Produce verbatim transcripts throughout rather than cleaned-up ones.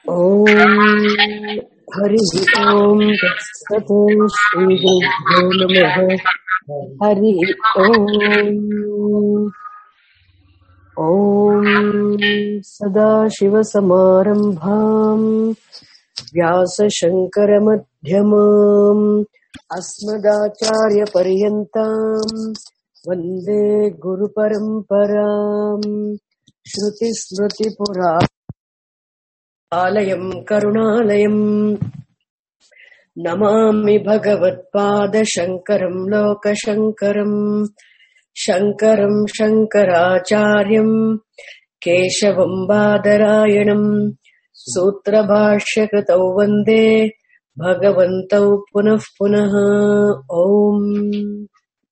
Om Hari Om Tat Shri Guru Namaha Hari Om Om Sadashiva Samarambham Vyasa Shankara Madhyamam Asmadacharya Paryantam Vande Guru Paramparam Shruti Smriti Pura Alayam Karunalayam Namami Bhagavatpada Shankaram Loka Shankaram Shankaram Shankaracharyam Keshavam Badarayanam Sutra Bhashya Kritau Vande Bhagavantau Punah Punah Om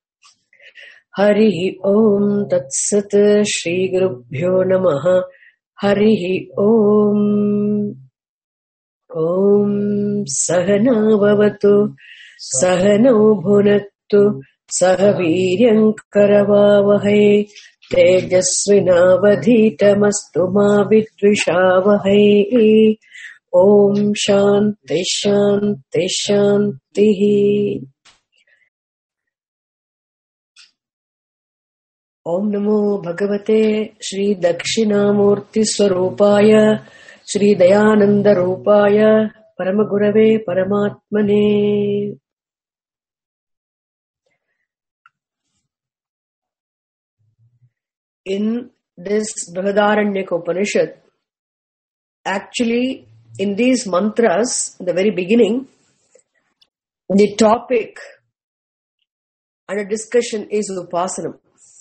Hari Om Tatsat Shri Gurubhyo Namaha Hari Om Om Sahana Bhavatu Sahano Bhunaktu Sahaviryam Karavavahai Tejasvinavadhitamastu ma vidvishavahai Om Shanti Shanti Shanti Om Namo Bhagavate Shri Dakshinamurti Swarupaya Shri Dayananda Rupaya Paramagurave Paramatmane. In this Brihadaranyaka Upanishad, actually in these mantras, in the very beginning, the topic and a discussion is Upasana.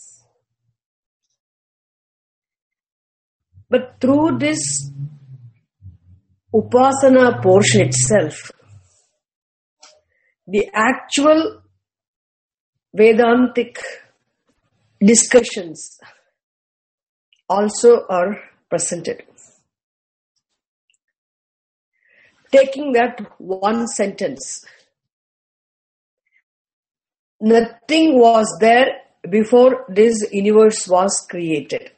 But through this Upasana portion itself, the actual Vedantic discussions also are presented. Taking that one sentence, nothing was there before this universe was created.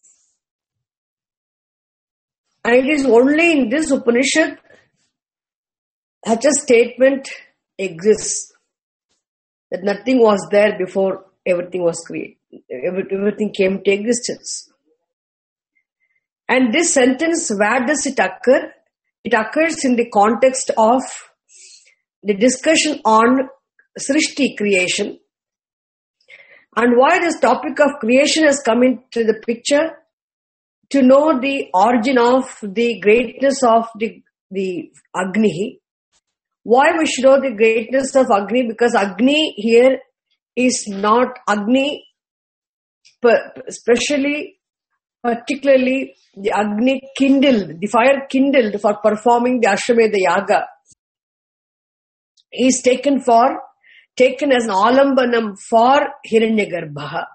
And it is only in this Upanishad such a statement exists, that nothing was there before everything was created. Everything came to existence. And this sentence, where does it occur? It occurs in the context of the discussion on Srishti, creation. And why this topic of creation has come into the picture? To know the origin of the greatness of the, the Agni. Why we should know the greatness of Agni? Because Agni here is not Agni, especially, particularly the Agni kindled, the fire kindled for performing the Ashwamedha Yaga, is taken for, taken as an alambanam for Hiranyagarbha.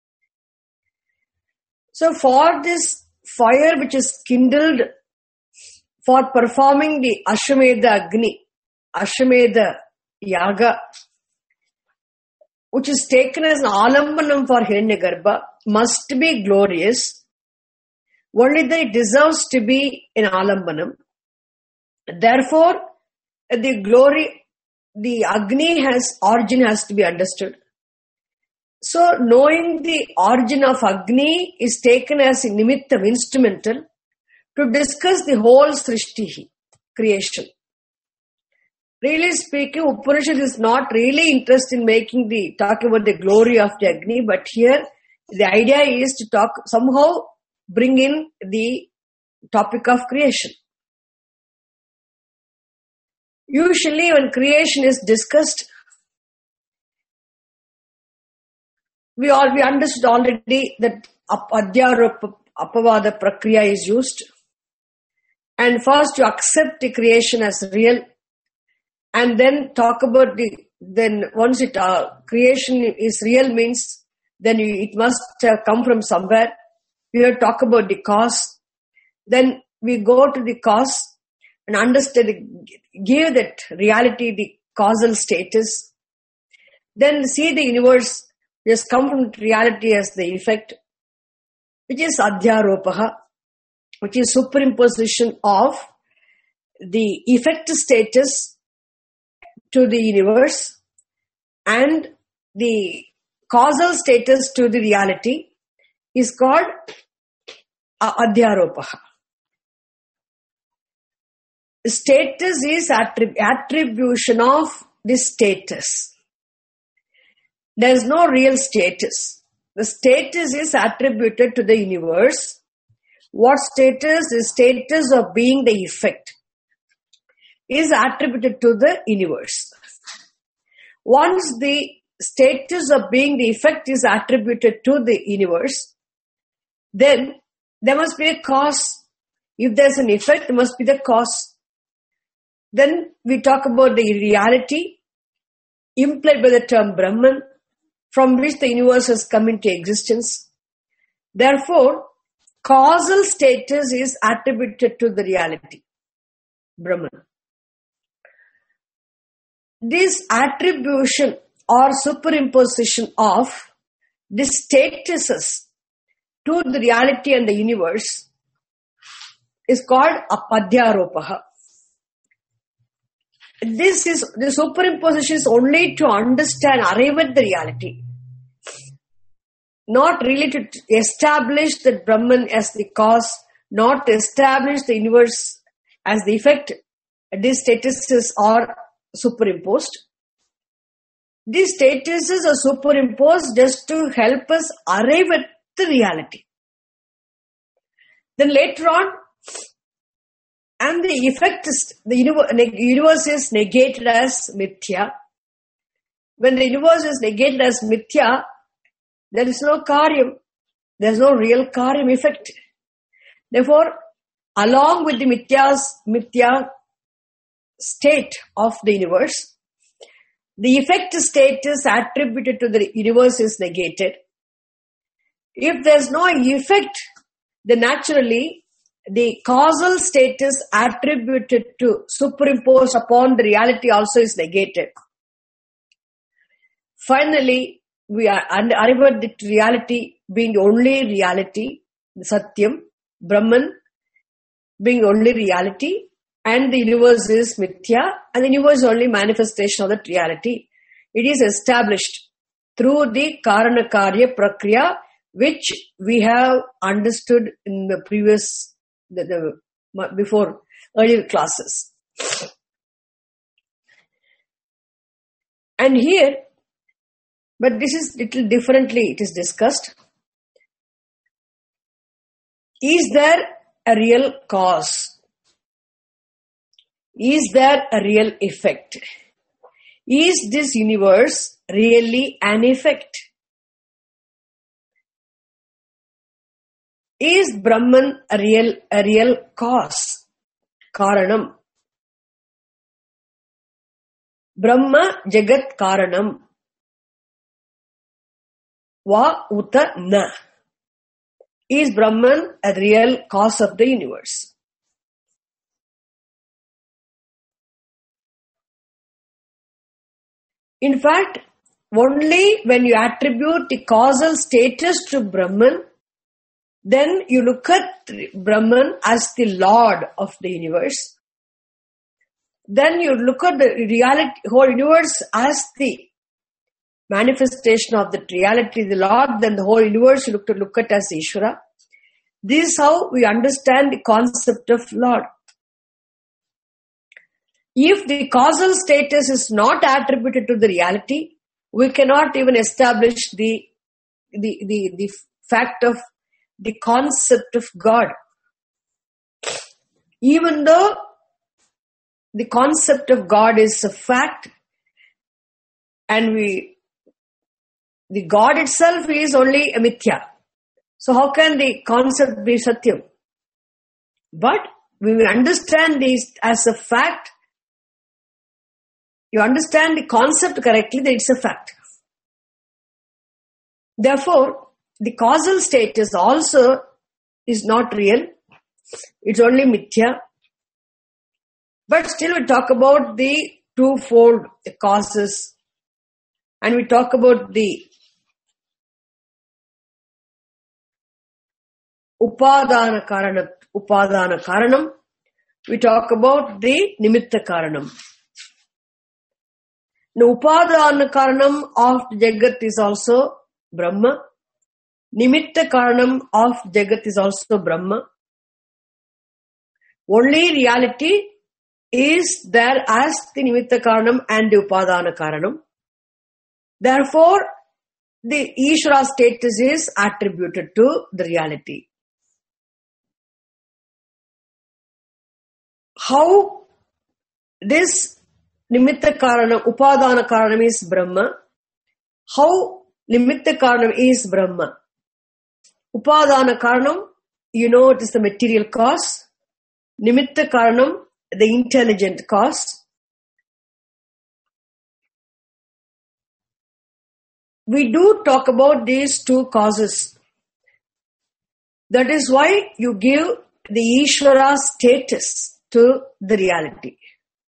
So for this fire which is kindled for performing the Ashwamedha Agni, Ashwamedha Yaga, which is taken as an alambanam for Hiranyagarbha, must be glorious. Only that it deserves to be an alambanam. Therefore, the glory, the Agni has, origin has to be understood. So, knowing the origin of Agni is taken as a nimittam, instrumental, to discuss the whole Srishti, creation. Really speaking, Upanishad is not really interested in making the, talking about the glory of the Agni, but here the idea is to talk, somehow bring in the topic of creation. Usually when creation is discussed, We all we understood already that Adhyaropa Apavada Prakriya is used. And first you accept the creation as real, and then talk about the, then once it uh, creation is real means, then you, it must uh, come from somewhere. We will talk about the cause. Then we go to the cause and understand, give that reality the causal status. Then see the universe has come from reality as the effect, which is adhyaropaha, which is superimposition of the effect status to the universe and the causal status to the reality is called adhyaropaha. Status is attrib- attribution of the status. There is no real status. The status is attributed to the universe. What status? The status of being the effect is attributed to the universe. Once the status of being the effect is attributed to the universe, then there must be a cause. If there's an effect, there must be the cause. Then we talk about the reality implied by the term Brahman, from which the universe has come into existence. Therefore, causal status is attributed to the reality, Brahman. This attribution or superimposition of the statuses to the reality and the universe is called apadhyaropaha. This is, the superimposition is only to understand, arrive at the reality. Not really to establish that Brahman as the cause, not to establish the universe as the effect. These statuses are superimposed. These statuses are superimposed just to help us arrive at the reality. Then later on, and the effect is, the universe is negated as mithya. When the universe is negated as mithya, there is no karyam. There is no real karyam effect. Therefore, along with the mithya's, mithya state of the universe, the effect status attributed to the universe is negated. If there is no effect, then naturally the causal status attributed to, superimposed upon the reality also is negated. Finally, we are arrived at the reality being only reality, Satyam, Brahman being only reality, and the universe is mithya, and the universe is only manifestation of that reality. It is established through the Karana Karya Prakriya, which we have understood in the previous The, the, before earlier classes. And here, but this is little differently it is discussed. Is there a real cause? Is there a real effect? Is this universe really an effect? Is Brahman a real, a real cause? Karanam. Brahma Jagat Karanam. Va uta na. Is Brahman a real cause of the universe? In fact, only when you attribute the causal status to Brahman, then you look at Brahman as the Lord of the universe. Then you look at the reality, whole universe as the manifestation of that reality, the Lord. Then the whole universe you look to look at as Ishvara. This is how we understand the concept of Lord. If the causal status is not attributed to the reality, we cannot even establish the the the, the fact of the concept of God. Even though the concept of God is a fact, and we, the God itself is only a mithya. So how can the concept be satyam? But when we understand this as a fact, you understand the concept correctly, that it's a fact. Therefore, the causal status also is not real. It's only mithya. But still we talk about the twofold causes. And we talk about the upadana karanam, upadana karanam we talk about the Nimitta Karanam. The Upadana Karanam of Jagat is also Brahma. Nimitta Karanam of Jagat is also Brahma. Only reality is there as the Nimitta Karanam and the Upadana Karanam. Therefore, the Ishvara status is attributed to the reality. How this Nimitta Karanam, Upadana Karanam is Brahma. How Nimitta Karanam is Brahma. Upadana Karanam, you know it is the material cause. Nimitta Karanam, the intelligent cause. We do talk about these two causes. That is why you give the Ishvara status to the reality.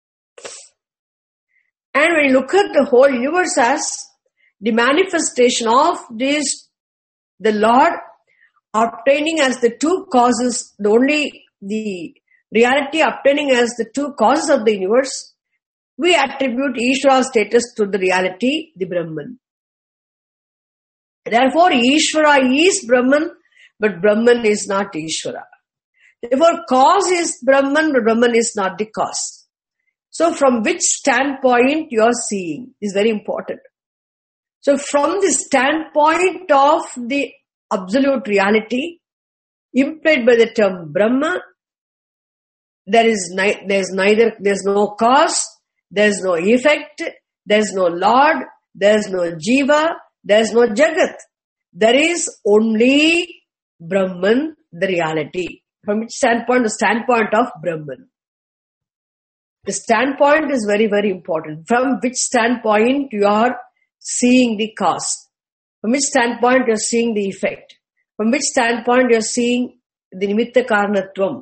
And when you look at the whole universe as the manifestation of this, the Lord obtaining as the two causes, the only the reality obtaining as the two causes of the universe, we attribute Ishvara status to the reality, the Brahman. Therefore, Ishvara is Brahman, but Brahman is not Ishvara. Therefore, cause is Brahman, but Brahman is not the cause. So, from which standpoint you are seeing is very important. So, from the standpoint of the absolute reality implied by the term Brahma, there is ni- there is neither there is no cause, there is no effect, there is no Lord, there is no Jiva, there is no Jagat. There is only Brahman, the reality. From which standpoint? The standpoint of Brahman. The standpoint is very, very important. From which standpoint you are seeing the cause. From which standpoint you are seeing the effect. From which standpoint you are seeing the Nimitta Karanatvam.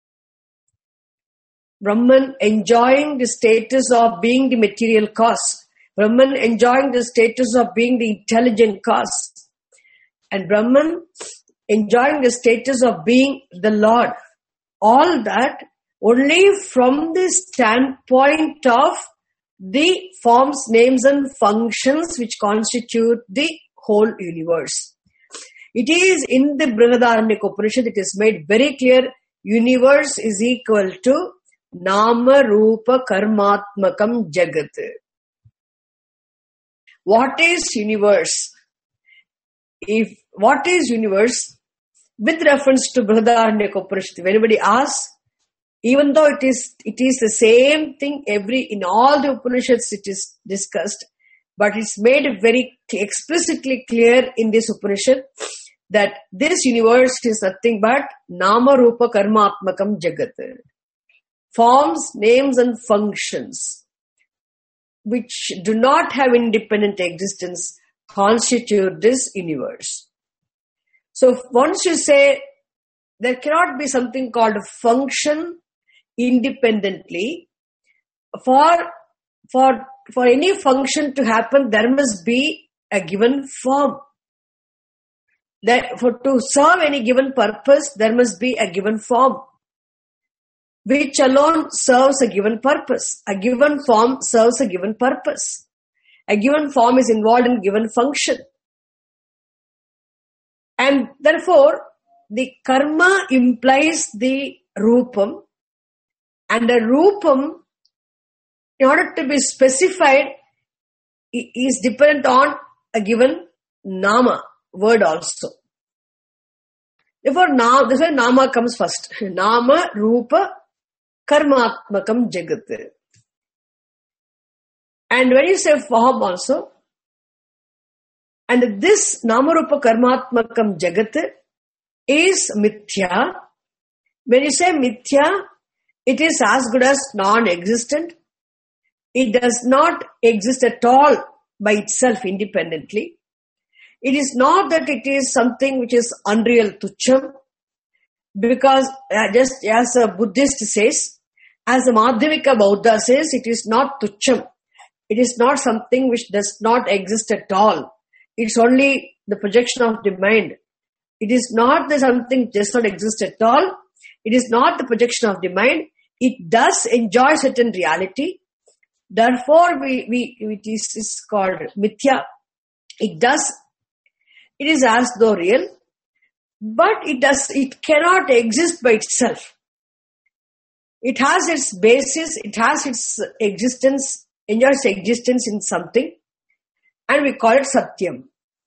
Brahman enjoying the status of being the material cause. Brahman enjoying the status of being the intelligent cause. And Brahman enjoying the status of being the Lord. All that only from the standpoint of the forms, names and functions which constitute the whole universe. It is in the Brihadaranyaka Upanishad it is made very clear, universe is equal to Nama Rupa Karmatmakam Jagat. What is universe? If what is universe? With reference to Brihadaranyaka Upanishad, if anybody asks, even though it is it is the same thing every in all the Upanishads it is discussed, but it's made very explicitly clear in this Upanishad that this universe is nothing but Nama Rupa Karmatmakam Jagat. Forms, names and functions which do not have independent existence constitute this universe. So once you say there cannot be something called a function independently, for for for any function to happen there must be a given form. That for to serve any given purpose there must be a given form, which alone serves a given purpose. A given form serves a given purpose. A given form is involved in given function. And therefore, the karma implies the rupam, and the rupam, in order to be specified, is dependent on a given nama, word also. Therefore, now, this is why nama comes first. Nama, rupa, karmatmakam jagat. And when you say form also, and this Namarupa Karmatmakam Jagat is Mithya. When you say Mithya, it is as good as non-existent. It does not exist at all by itself independently. It is not that it is something which is unreal, tucham, because uh, just as a Buddhist says, as the Madhyamika Buddha says, it is not tucham. It is not something which does not exist at all. It's only the projection of the mind. It is not that something does not exist at all. It is not the projection of the mind. it does enjoy certain reality. Therefore, we, we, it is, is called mithya. It does, it is as though real, but it does, it cannot exist by itself. It has its basis, it has its existence, enjoys existence in something, and we call it Satyam.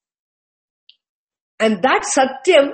And that Satyam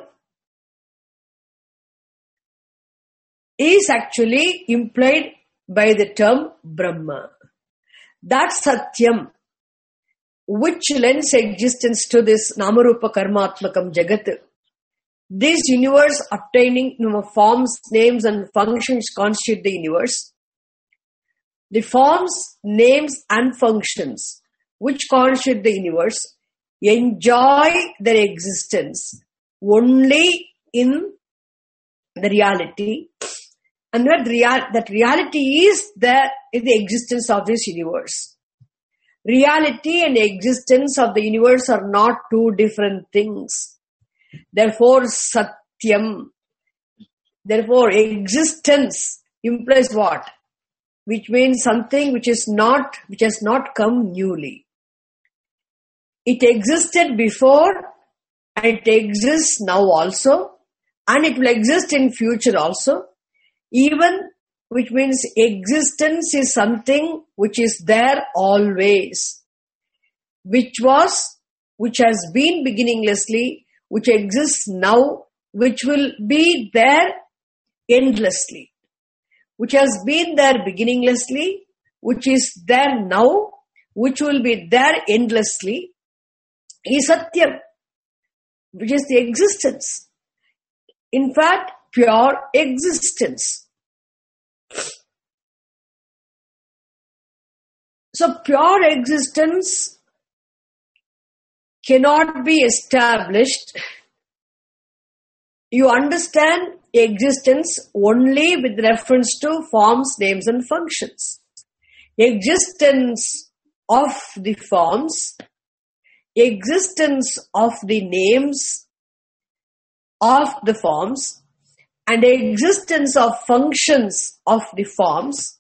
is actually implied by the term Brahma. That Satyam, which lends existence to this Namarupa Karmatmakam Jagat, this universe obtaining you know, forms, names and functions constitute the universe. The forms, names and functions which constitute the universe enjoy their existence only in the reality. And that, real, that reality is the, is the existence of this universe. Reality and existence of the universe are not two different things. Therefore, Satyam, therefore existence implies what? Which means something which is not, which has not come newly. It existed before and it exists now also, and it will exist in future also. Even, which means existence is something which is there always, which was, which has been beginninglessly, which exists now, which will be there endlessly, which has been there beginninglessly, which is there now, which will be there endlessly, is Satyam, which is the existence. In fact, pure existence. So pure existence cannot be established. You understand existence only with reference to forms, names and functions. Existence of the forms, existence of the names of the forms, and the existence of functions of the forms.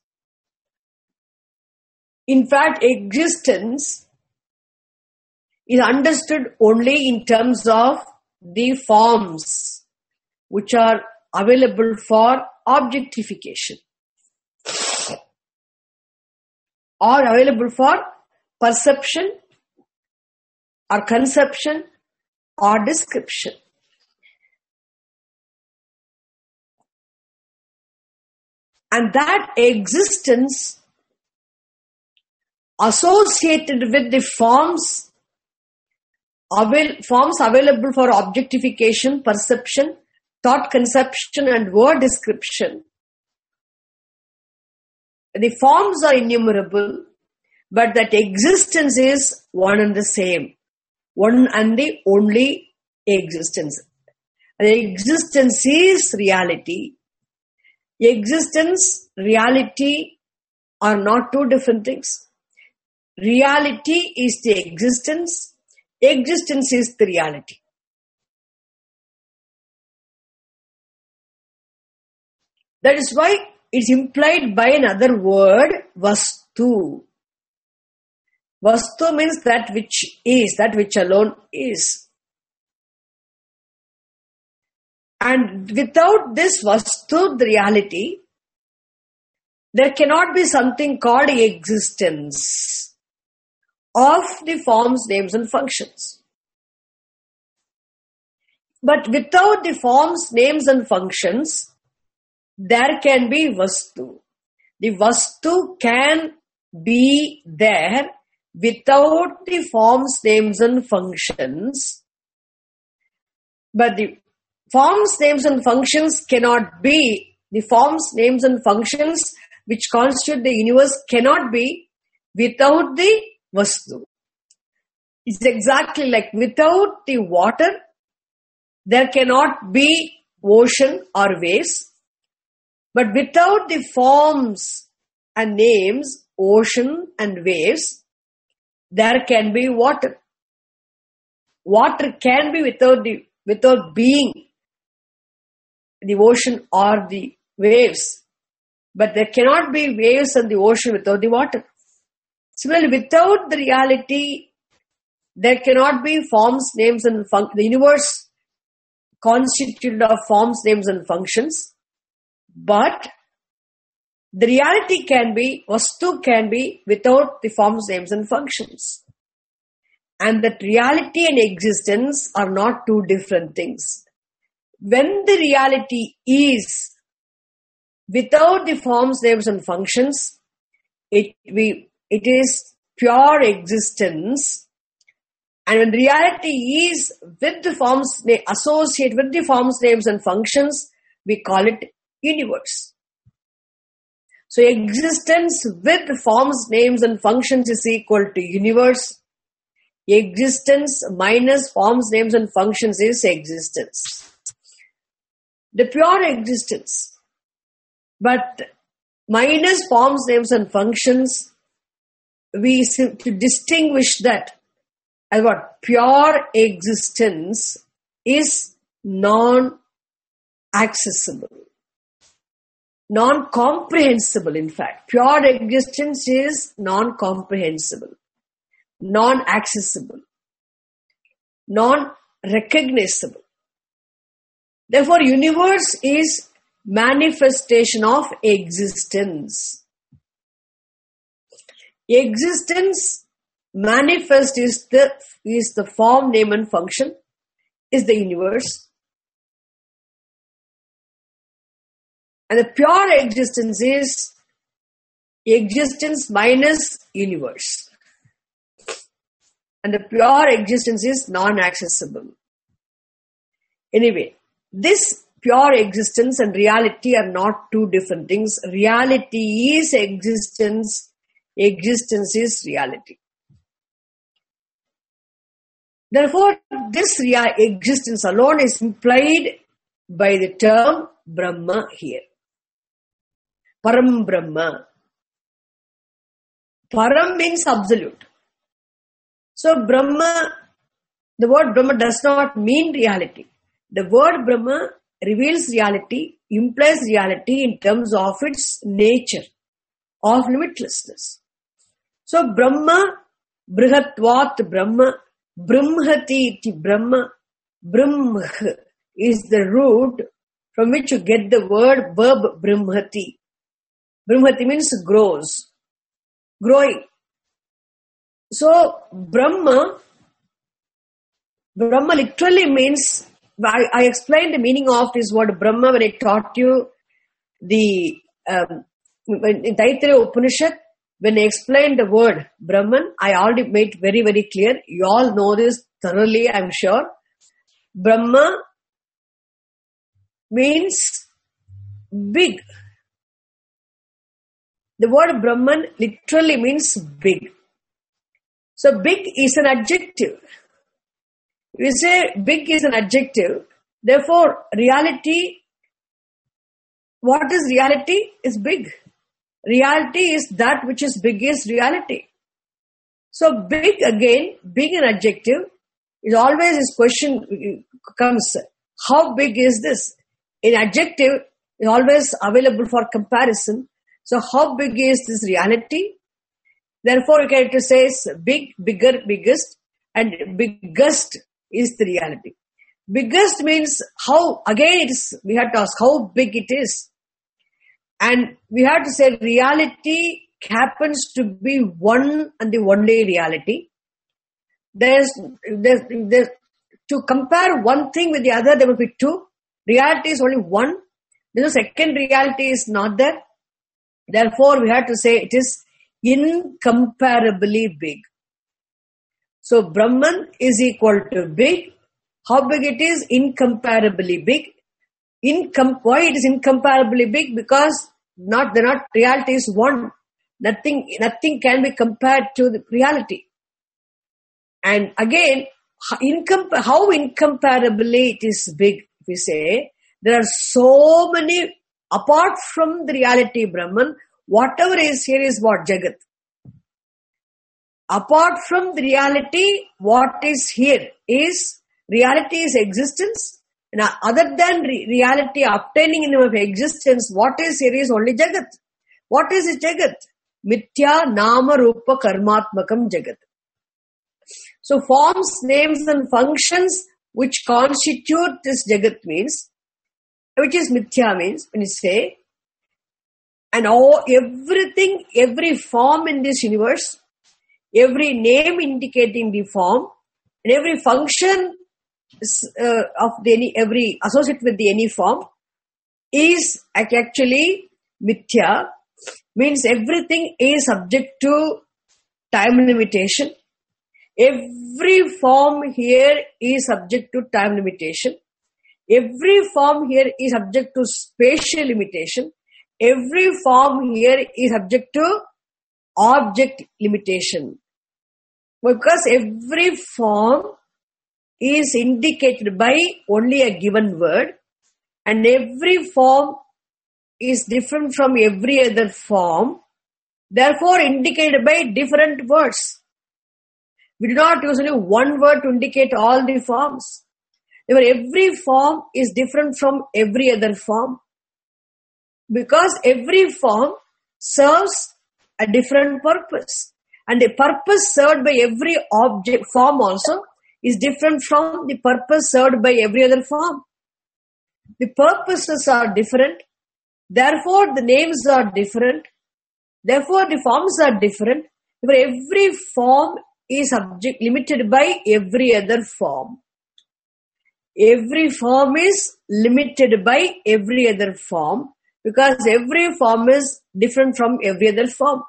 In fact, existence is understood only in terms of the forms which are available for objectification or available for perception or conception or description. And that existence associated with the forms, avail- forms available for objectification, perception, thought conception and word description. The forms are innumerable, but that existence is one and the same, one and the only existence. The existence is reality. Existence, reality are not two different things. Reality is the existence. Existence is the reality. That is why it's implied by another word, vastu. Vastu means that which is, that which alone is. And without this vastu, the reality, there cannot be something called existence of the forms, names and functions. But without the forms, names and functions, there can be vastu. The vastu can be there without the forms, names and functions. But the forms, names and functions cannot be, the forms, names and functions which constitute the universe cannot be without the vastu. It's exactly like without the water, there cannot be ocean or waves. But without the forms and names, ocean and waves, there can be water. Water can be without the, without being the ocean or the waves. But there cannot be waves in the ocean without the water. Similarly, without the reality, there cannot be forms, names, and functions. The universe constituted of forms, names, and functions. But the reality can be, Vastu can be, without the forms, names, and functions. And that reality and existence are not two different things. When the reality is without the forms, names, and functions, it we it is pure existence. And when reality is with the forms, associate with the forms, names, and functions, we call it universe. So existence with forms, names, and functions is equal to universe. Existence minus forms, names, and functions is existence. The pure existence. But minus forms, names, and functions, we to distinguish that as what? Pure existence is non-accessible. Non-comprehensible, in fact. Pure existence is non-comprehensible, non-accessible, non-recognizable. Therefore, universe is manifestation of existence. Existence manifest is the is the form, name, and function, is the universe. And the pure existence is existence minus universe. And the pure existence is non-accessible. Anyway, this pure existence and reality are not two different things. Reality is existence. Existence is reality. Therefore, this rea- existence alone is implied by the term Brahma here. Param Brahma. Param means absolute. So Brahma, the word Brahma does not mean reality. The word Brahma reveals reality, implies reality in terms of its nature, of limitlessness. So Brahma, Brihatvat Brahma, Brahmati iti Brahma, Brahma is the root from which you get the word verb Brahmati. Brahmati means grows, growing. So Brahma, Brahma literally means, I, I explained the meaning of this word Brahma when I taught you the, um, in Taittiriya Upanishad, when I explained the word Brahman, I already made very, very clear. You all know this thoroughly, I'm sure. Brahma means big. The word Brahman literally means big. So big is an adjective. We say big is an adjective. Therefore, reality, what is reality? Is big. Reality is that which is big is reality. So big again, big an adjective, is always this question comes, how big is this? An adjective is always available for comparison. So how big is this reality? Therefore, you can to say big, bigger, biggest, and biggest is the reality. Biggest means how, again it is, we have to ask how big it is. And we have to say reality happens to be one and the only reality. There's, there's, there's, to compare one thing with the other, there will be two. Reality is only one. The second reality is not there. Therefore, we have to say it is incomparably big. So, Brahman is equal to big. How big it is? Incomparably big. Incom- why it is incomparably big? Because not the not reality is one. Nothing, nothing can be compared to the reality. And again, incom- how incomparably it is big, we say, there are so many, apart from the reality Brahman, whatever is here is what? Jagat. Apart from the reality, what is here is, reality is existence, And other than re- reality obtaining in of existence, what is here is only Jagat. What is Jagat? Mithya Nama Rupa Karmatmakam Jagat. So forms, names and functions which constitute this Jagat means, which is Mithya means, when you say, and all, everything, every form in this universe, every name indicating the form, and every function uh, of the any, every associated with the any form is actually Mithya, means everything is subject to time limitation. Every form here is subject to time limitation. Every form here is subject to spatial limitation. Every form here is subject to object limitation. Because every form is indicated by only a given word, and every form is different from every other form, therefore indicated by different words. We do not use only one word to indicate all the forms. Therefore, every form is different from every other form. Because every form serves a different purpose. And the purpose served by every object form also is different from the purpose served by every other form. The purposes are different. Therefore, the names are different. Therefore, the forms are different. Therefore, every form is subject limited by every other form. Every form is limited by every other form because every form is different from every other form.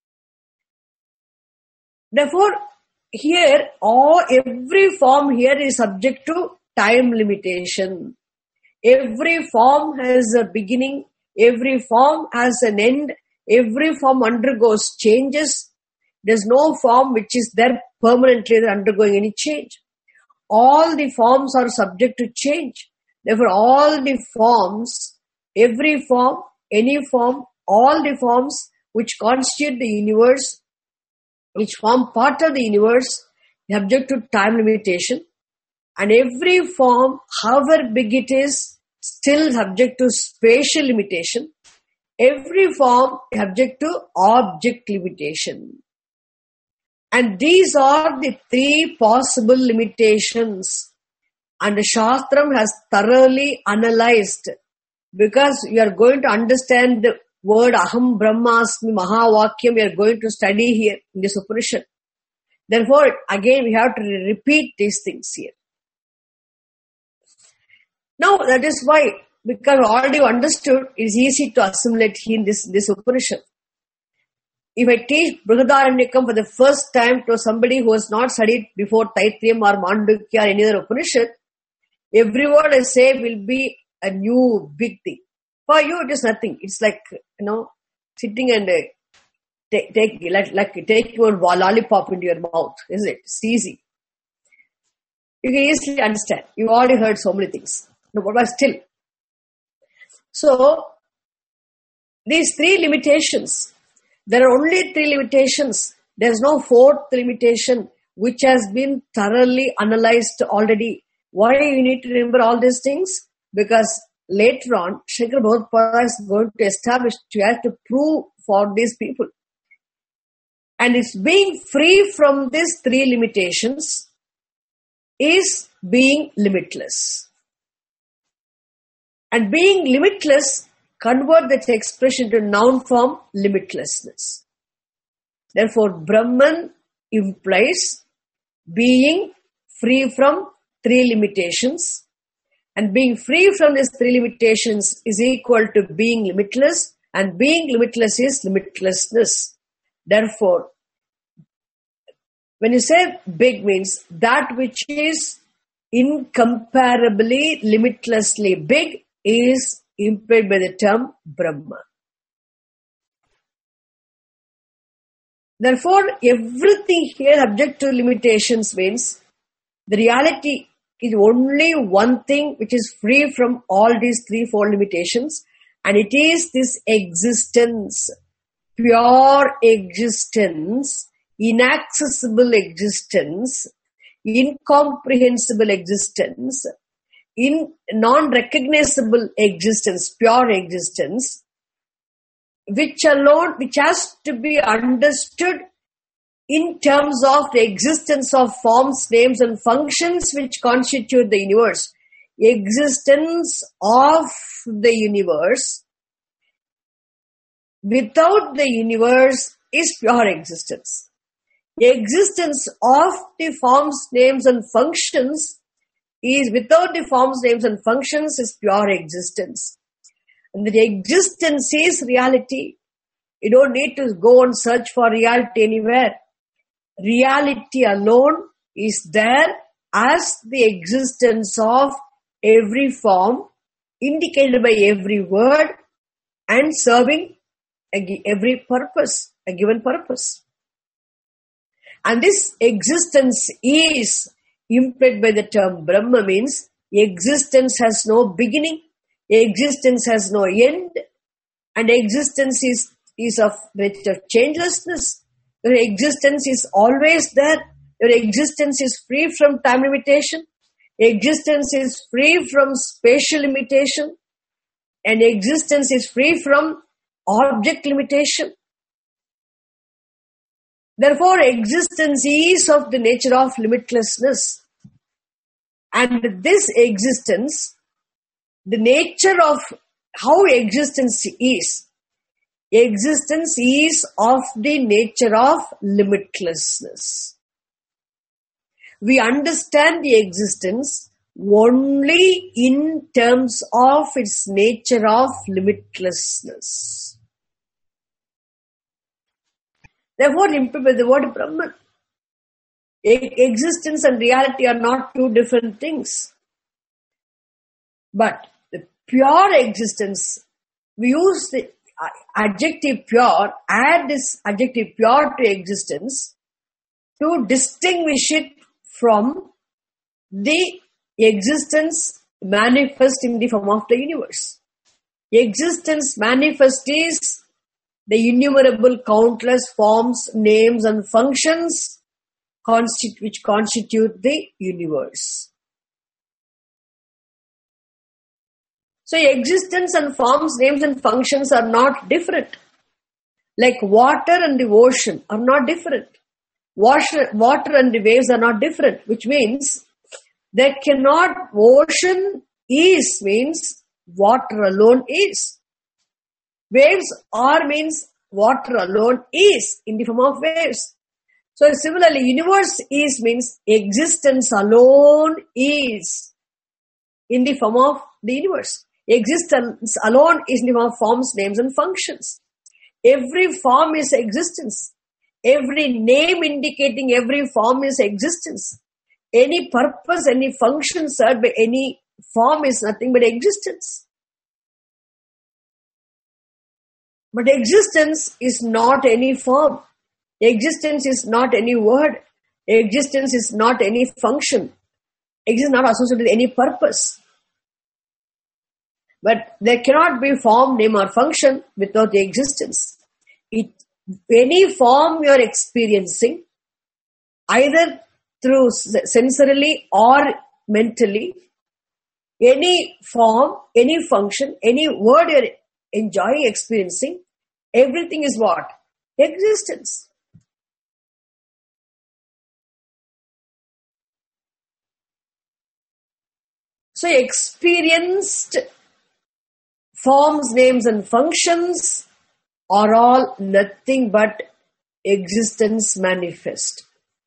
Therefore, here, all every form here is subject to time limitation. Every form has a beginning. Every form has an end. Every form undergoes changes. There's no form which is there permanently undergoing any change. All the forms are subject to change. Therefore, all the forms, every form, any form, all the forms which constitute the universe, which form part of the universe, is subject to time limitation. And every form, however big it is, still subject to spatial limitation. Every form is subject to object limitation. And these are the three possible limitations. And the Shastram has thoroughly analyzed, because you are going to understand the word Aham Brahmasmi Mahavakyam, we are going to study here in this Upanishad. Therefore, again we have to repeat these things here. Now, that is why, because already understood, it is easy to assimilate in this, this Upanishad. If I teach Brihadaranyakam for the first time to somebody who has not studied before Taittiriya or Mandukya or any other Upanishad, every word I say will be a new big thing. For you, it is nothing. It's like, you know, sitting and uh, take, take, like, like take your lollipop into your mouth, isn't it? It's easy. You can easily understand. You already heard so many things. No, but still. So, these three limitations, there are only three limitations. There is no fourth limitation which has been thoroughly analyzed already. Why you need to remember all these things? Because later on, Shankara Bhagavad is going to establish, you have to prove for these people. And it's being free from these three limitations is being limitless. And being limitless, convert that expression to noun form, limitlessness. Therefore, Brahman implies being free from three limitations. And being free from these three limitations is equal to being limitless. And being limitless is limitlessness. Therefore, when you say big means that which is incomparably, limitlessly big is implied by the term Brahma. Therefore, everything here subject to limitations means the reality is only one thing which is free from all these three, four limitations, and it is this existence, pure existence, inaccessible existence, incomprehensible existence, in non-recognizable existence, pure existence, which alone, which has to be understood in terms of the existence of forms, names and functions which constitute the universe. Existence of the universe without the universe is pure existence. Existence of the forms, names and functions is without the forms, names and functions is pure existence. And the existence is reality. You don't need to go and search for reality anywhere. Reality alone is there as the existence of every form indicated by every word and serving every purpose, a given purpose. And this existence is implied by the term Brahma, means existence has no beginning, existence has no end, and existence is, is of nature of changelessness. Your existence is always there. Your existence is free from time limitation. Existence is free from spatial limitation. And existence is free from object limitation. Therefore, existence is of the nature of limitlessness. And this existence, the nature of how existence is, existence is of the nature of limitlessness. We understand the existence only in terms of its nature of limitlessness. Therefore, implied the word Brahman. Existence and reality are not two different things. But the pure existence, we use the adjective pure, add this adjective pure to existence to distinguish it from the existence manifest in the form of the universe. Existence manifest is the innumerable countless forms, names and functions constitu- which constitute the universe. So existence and forms, names and functions are not different. Like water and the ocean are not different. Water, water and the waves are not different, which means there cannot, ocean is means water alone is. Waves are means water alone is in the form of waves. So similarly, universe is means existence alone is in the form of the universe. Existence alone is in the form of forms, names and functions. Every form is existence. Every name indicating every form is existence. Any purpose, any function served by any form is nothing but existence. But existence is not any form. Existence is not any word. Existence is not any function. Existence is not associated with any purpose. But there cannot be form, name or function without the existence. It, any form you are experiencing, either through sensorily or mentally, any form, any function, any word you are enjoying, experiencing, everything is what? Existence. So experienced forms, names and functions are all nothing but existence manifest.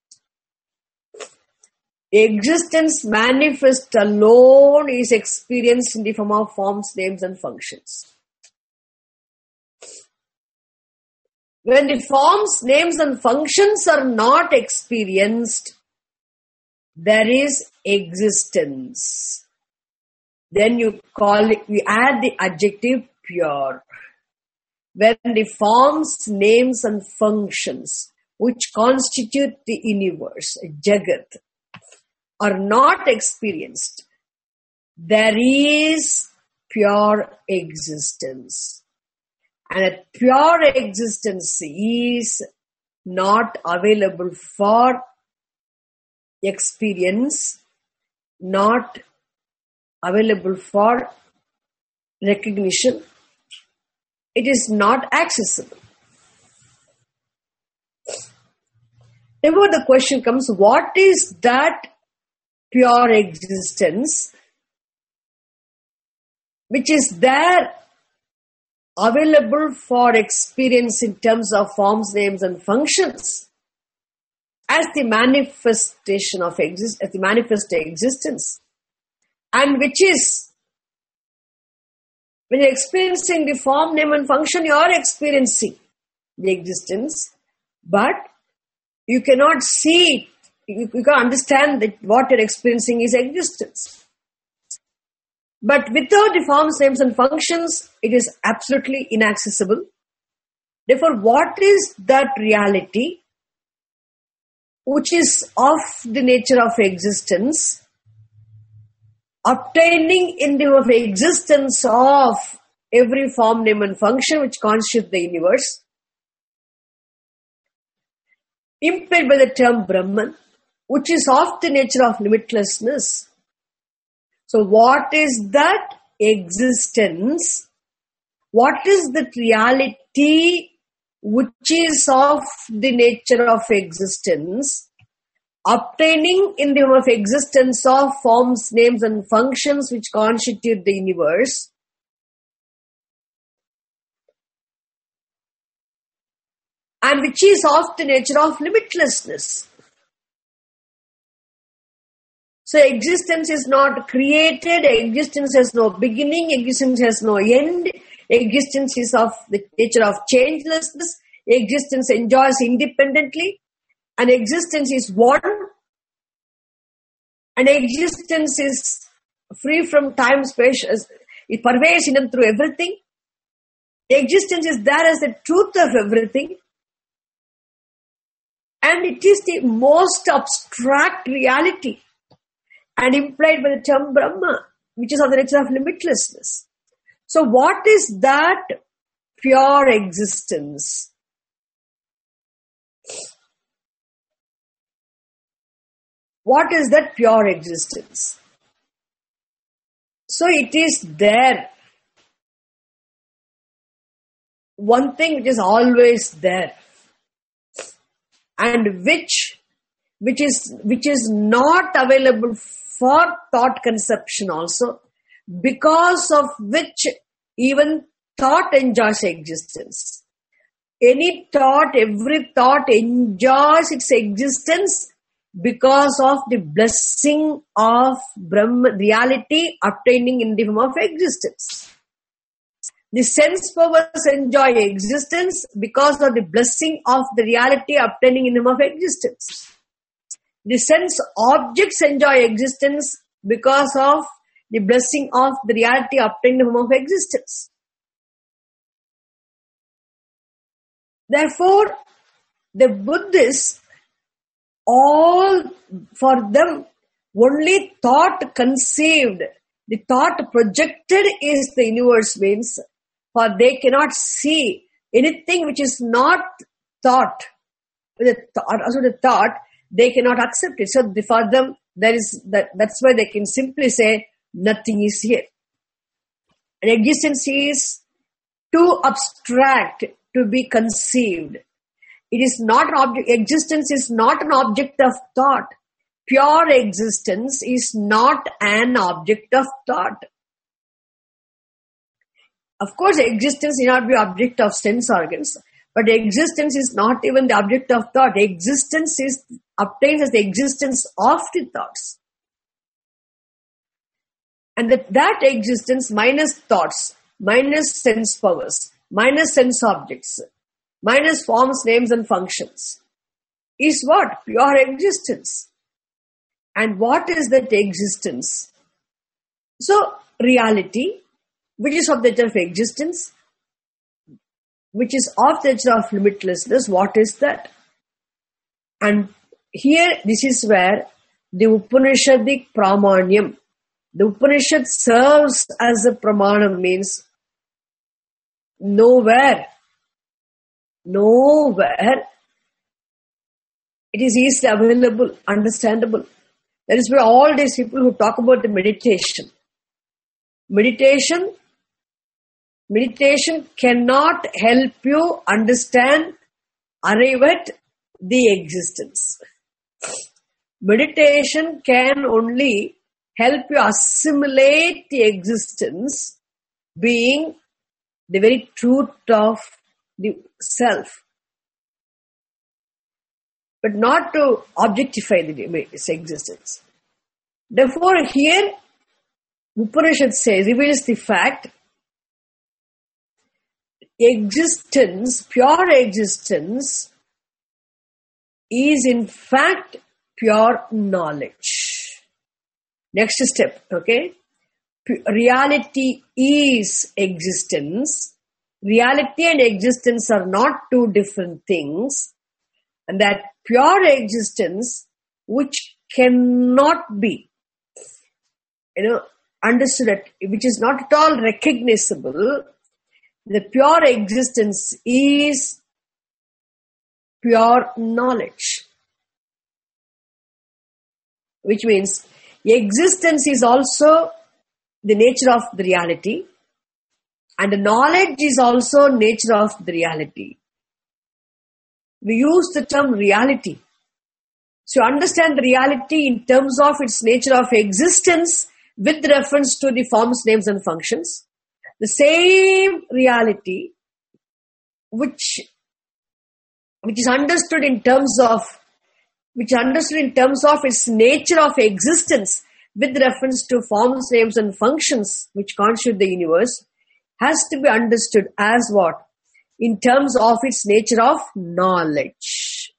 Existence manifest alone is experienced in the form of forms, names and functions. When the forms, names and functions are not experienced, there is existence. Then you call it, we add the adjective pure. When the forms, names and functions which constitute the universe, Jagat, are not experienced, there is pure existence. And a pure existence is not available for experience, not available for recognition. It is not accessible. Therefore, the question comes, what is that pure existence which is there available for experience in terms of forms, names, and functions as the manifestation of exist, as the manifest existence, and which is, when you're experiencing the form, name, and function, you are experiencing the existence, but you cannot see, you, you can understand that what you're experiencing is existence. But without the forms, names, and functions, it is absolutely inaccessible. Therefore, what is that reality which is of the nature of existence, obtaining in the of existence of every form, name, and function which constitute the universe, implied by the term Brahman, which is of the nature of limitlessness. So what is that existence? What is that reality which is of the nature of existence, obtaining in the of existence of forms, names, and functions which constitute the universe, and which is of the nature of limitlessness? So existence is not created, existence has no beginning, existence has no end, existence is of the nature of changelessness, existence enjoys independently, and existence is one, and existence is free from time, space, it pervades in and through everything. Existence is there as the truth of everything, and it is the most abstract reality, and implied by the term Brahma, which is of the nature of limitlessness. So what is that pure existence? What is that pure existence? So it is there. One thing which is always there, and which which is which is not available for thought conception also, because of which even thought enjoys existence. Any thought, every thought enjoys its existence because of the blessing of Brahma, reality obtaining in the form of existence. The sense powers enjoy existence because of the blessing of the reality obtaining in the form of existence. The sense objects enjoy existence because of the blessing of the reality obtained in the form of existence. Therefore, the Buddhists, all for them, only thought conceived, the thought projected is the universe means, for they cannot see anything which is not thought. The thought, also the thought, they cannot accept it. So for them, there is that. That's why they can simply say nothing is here. And existence is too abstract to be conceived. It is not an object. Existence is not an object of thought. Pure existence is not an object of thought. Of course, existence may not be object of sense organs, but existence is not even the object of thought. Existence is obtains as the existence of the thoughts. And that, that existence minus thoughts, minus sense powers, minus sense objects, minus forms, names, and functions is what? Pure existence. And what is that existence? So, reality, which is of the nature of existence, which is of the nature of limitlessness, what is that? And here, this is where the Upanishadic Pramanyam, the Upanishad serves as a Pramanam, means nowhere, nowhere it is easily available, understandable. That is why all these people who talk about the meditation, Meditation, meditation cannot help you understand, arrive at the existence. Meditation can only help you assimilate the existence being the very truth of the self, but not to objectify the, its existence. Therefore, here Upanishad says, reveals the fact, existence, pure existence, is in fact pure knowledge. Next step, okay? Reality is existence. Reality and existence are not two different things. And that pure existence, which cannot be, you know, understood, at, which is not at all recognizable, the pure existence is pure knowledge. Which means existence is also the nature of the reality, and the knowledge is also nature of the reality. We use the term reality. So understand the reality in terms of its nature of existence with reference to the forms, names and functions. The same reality which, which is understood in terms of which understood in terms of its nature of existence with reference to forms, names and functions which constitute the universe, has to be understood as what? In terms of its nature of knowledge.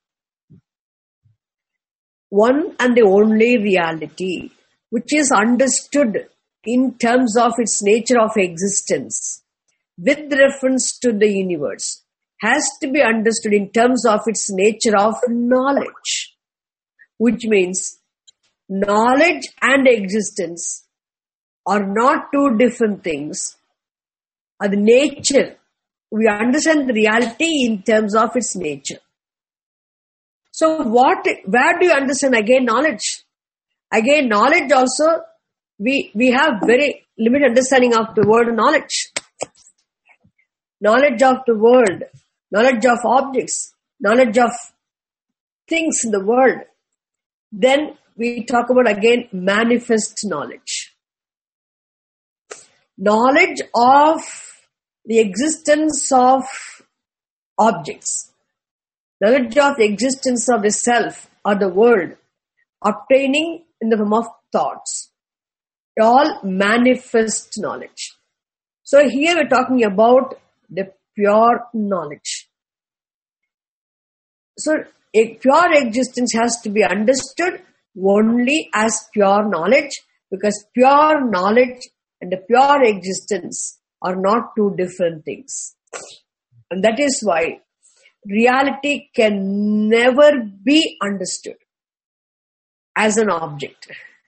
One and the only reality which is understood in terms of its nature of existence with reference to the universe has to be understood in terms of its nature of knowledge. Which means knowledge and existence are not two different things. Are the nature. We understand the reality in terms of its nature. So what, where do you understand again knowledge? Again, knowledge also, we, we have very limited understanding of the word knowledge. Knowledge of the world, knowledge of objects, knowledge of things in the world. Then we talk about again manifest knowledge. Knowledge of the existence of objects. Knowledge of the existence of the self or the world obtaining in the form of thoughts. All manifest knowledge. So here we're talking about the pure knowledge. So a pure existence has to be understood only as pure knowledge, because pure knowledge and the pure existence are not two different things. And that is why reality can never be understood as an object.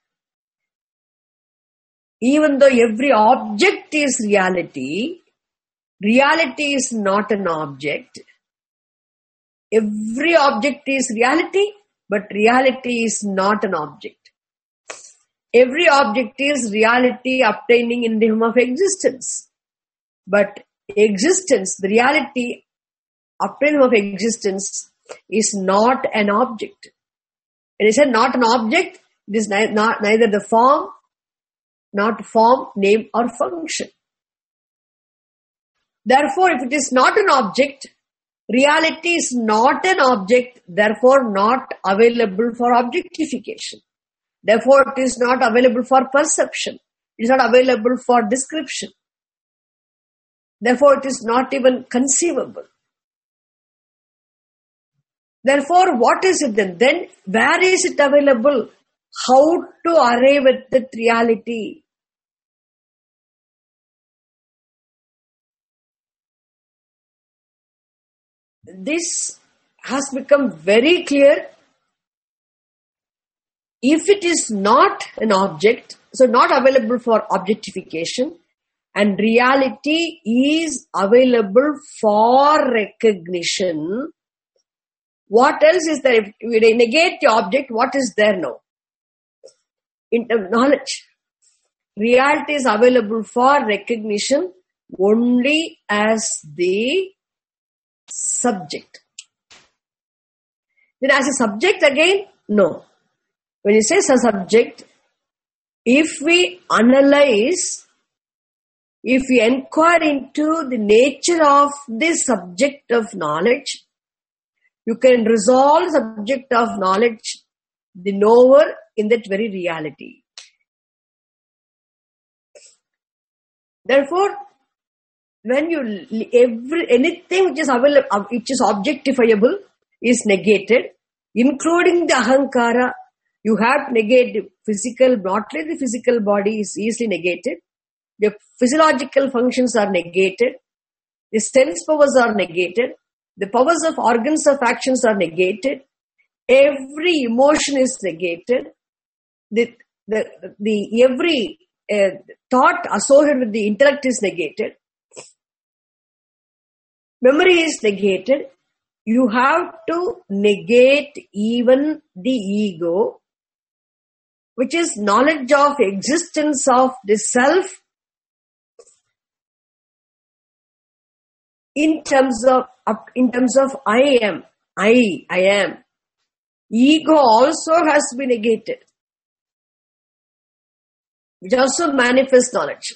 Even though every object is reality, reality is not an object. Every object is reality, but reality is not an object. Every object is reality obtaining in the form of existence. But existence, the reality obtaining of existence is not an object. When I say not an object, it is ni- not, neither the form, not form, name or function. Therefore, if it is not an object, reality is not an object, therefore not available for objectification. Therefore, it is not available for perception. It is not available for description. Therefore, it is not even conceivable. Therefore, what is it then? Then, where is it available? How to arrive at that reality? This has become very clear. If it is not an object, so not available for objectification, and reality is available for recognition, what else is there? If we negate the object, what is there now? In terms of knowledge. reality is available for recognition only as the subject. Then as a subject again, no. When you say as a subject, if we analyze, if we inquire into the nature of this subject of knowledge, you can resolve the subject of knowledge, the knower, in that very reality. Therefore, when you every anything which is available, which is objectifiable, is negated, including the ahankara. You have to negate the physical, not only the physical body is easily negated. The physiological functions are negated. The sense powers are negated. The powers of organs of actions are negated. Every emotion is negated. The, the, the every uh, thought associated with the intellect is negated. Memory is negated. You have to negate even the ego, which is knowledge of existence of the self in terms of in terms of I am, I, I am. Ego also has to be negated, which also manifests knowledge.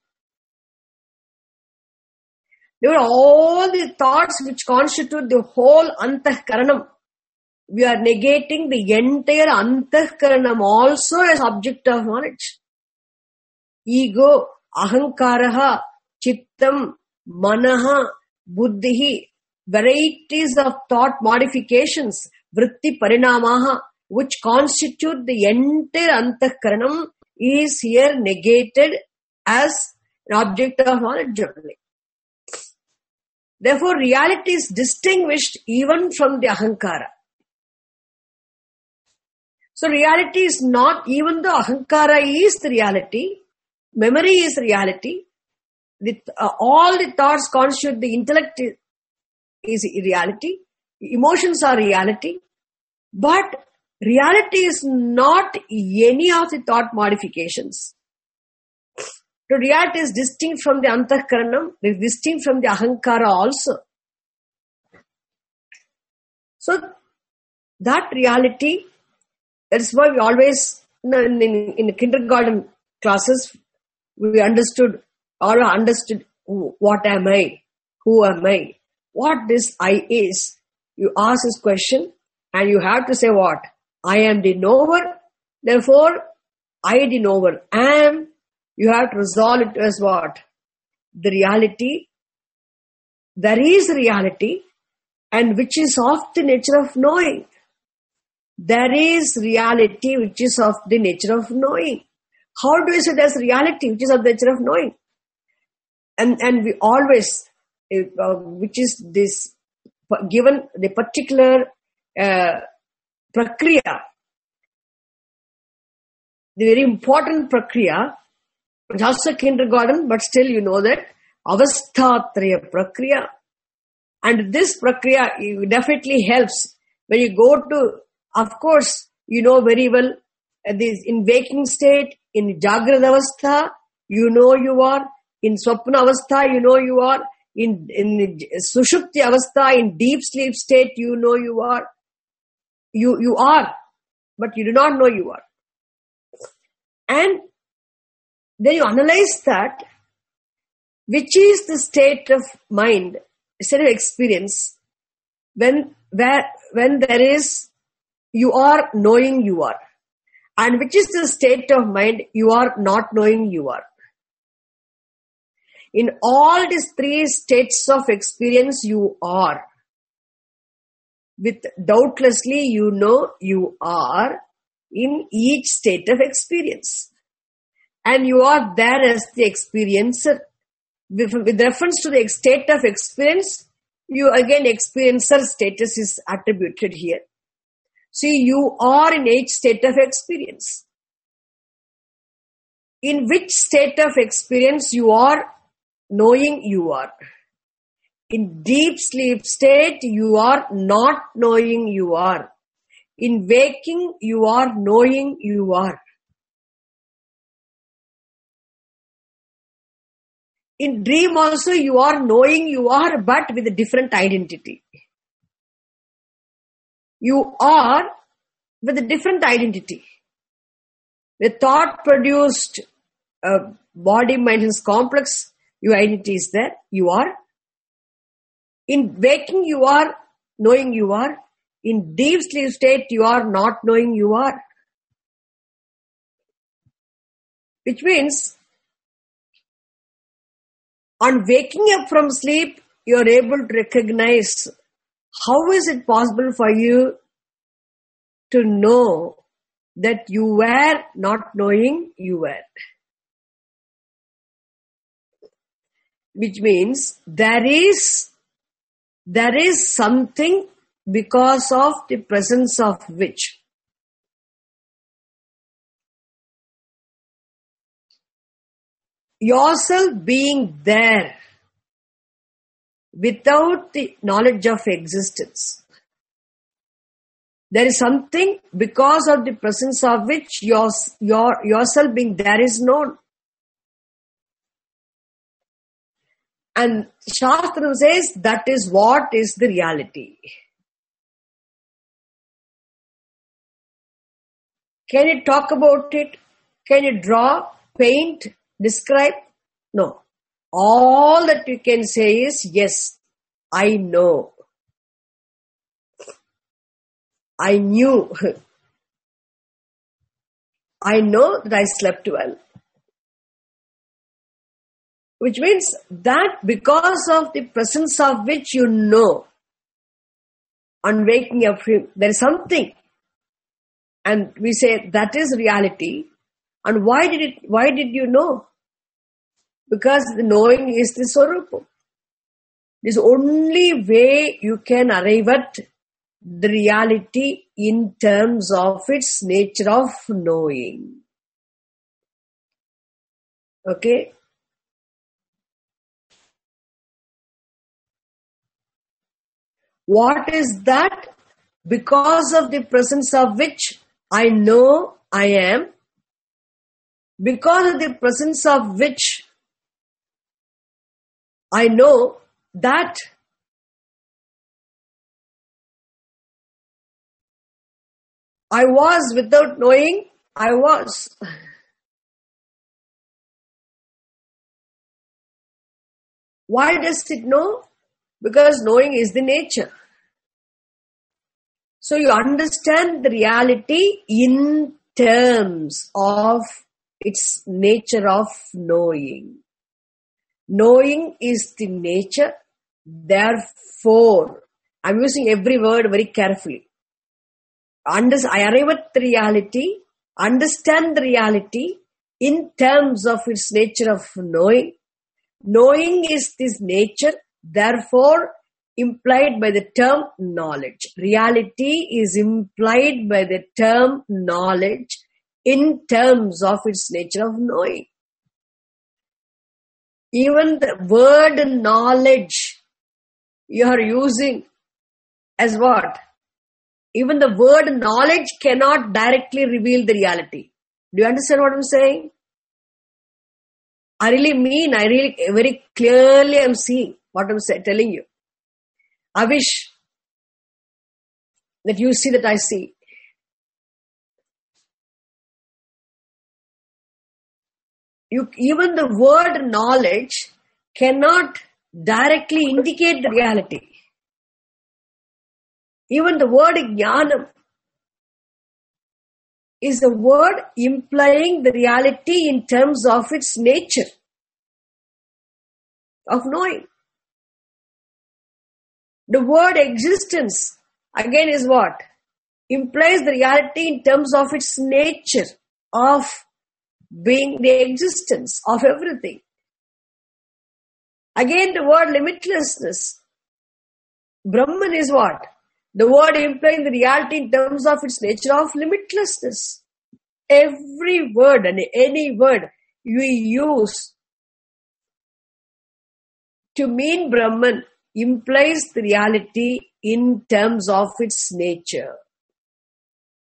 There were all the thoughts which constitute the whole antahkaranam. We are negating the entire antahkaranam also as object of knowledge. Ego, ahankaraha, chittam, manaha, buddhihi, varieties of thought modifications, vritti parinamaha, which constitute the entire antahkaranam, is here negated as an object of knowledge only. Therefore, reality is distinguished even from the ahankara. So, reality is not, even though ahankara is the reality, memory is reality, the, uh, all the thoughts constitute the intellect is, is reality, emotions are reality, but reality is not any of the thought modifications. So reality is distinct from the antahkaranam, is distinct from the ahankara also. So that reality, that's why we always, in, in, in the kindergarten classes, we understood or understood what am I, who am I, what this I is. You ask this question and you have to say what? I am the knower, therefore I the knower am. You have to resolve it as what? The reality. There is reality, and which is of the nature of knowing. There is reality which is of the nature of knowing. How do you say there's reality which is of the nature of knowing? And and we always, uh, which is this, given the particular uh, prakriya, the very important prakriya, it's also kindergarten, but still you know that avasthatraya prakriya. And this prakriya definitely helps when you go to, of course, you know very well, uh, this in waking state, in jagrada avastha, you know you are, in swapna avastha, you know you are, in, in sushupti avastha, in deep sleep state, you know you are, you, you are, but you do not know you are. And then you analyze that, which is the state of mind, state of experience, when where when there is, you are knowing you are, and which is the state of mind you are not knowing you are. In all these three states of experience, you are. With doubtlessly you know you are in each state of experience. And you are there as the experiencer. With, with reference to the state of experience, you again experiencer status is attributed here. See, you are in each state of experience. In which state of experience you are knowing you are? In deep sleep state, you are not knowing you are. In waking, you are knowing you are. In dream also you are knowing you are, but with a different identity. You are with a different identity. The thought produced a body mind complex, your identity is there, you are. In waking you are knowing you are. In deep sleep state you are not knowing you are. Which means, on waking up from sleep, you are able to recognize how is it possible for you to know that you were not knowing you were. Which means there is, there is something because of the presence of which yourself being there without the knowledge of existence. There is something because of the presence of which your, your, yourself being there is known. And Shastra says that is what is the reality. Can you talk about it? Can you draw, paint, describe? No. All that you can say is, yes, I know. I knew. I know that I slept well. Which means that because of the presence of which you know, on waking up, there is something. And we say that is reality. And why did it? Why did you know? Because the knowing is the Swarupa. This only way you can arrive at the reality in terms of its nature of knowing. Okay? What is that? Because of the presence of which I know I am. Because of the presence of which I know that I was without knowing I was. Why does it know? Because knowing is the nature. So you understand the reality in terms of its nature of knowing. Knowing is the nature, therefore, I'm using every word very carefully. Under, I arrive at the reality, understand the reality in terms of its nature of knowing. Knowing is this nature, therefore, implied by the term knowledge. Reality is implied by the term knowledge in terms of its nature of knowing. Even the word knowledge you are using as what? Even the word knowledge cannot directly reveal the reality. Do you understand what I'm saying? I really mean, I really very clearly am seeing what I'm say, telling you. I wish that you see that I see. You, even the word knowledge cannot directly indicate the reality. Even the word jnanam is a word implying the reality in terms of its nature of knowing. The word existence again is what? Implies the reality in terms of its nature of being the existence of everything. Again, the word limitlessness. Brahman is what? The word implying the reality in terms of its nature of limitlessness. Every word and any word we use to mean Brahman implies the reality in terms of its nature.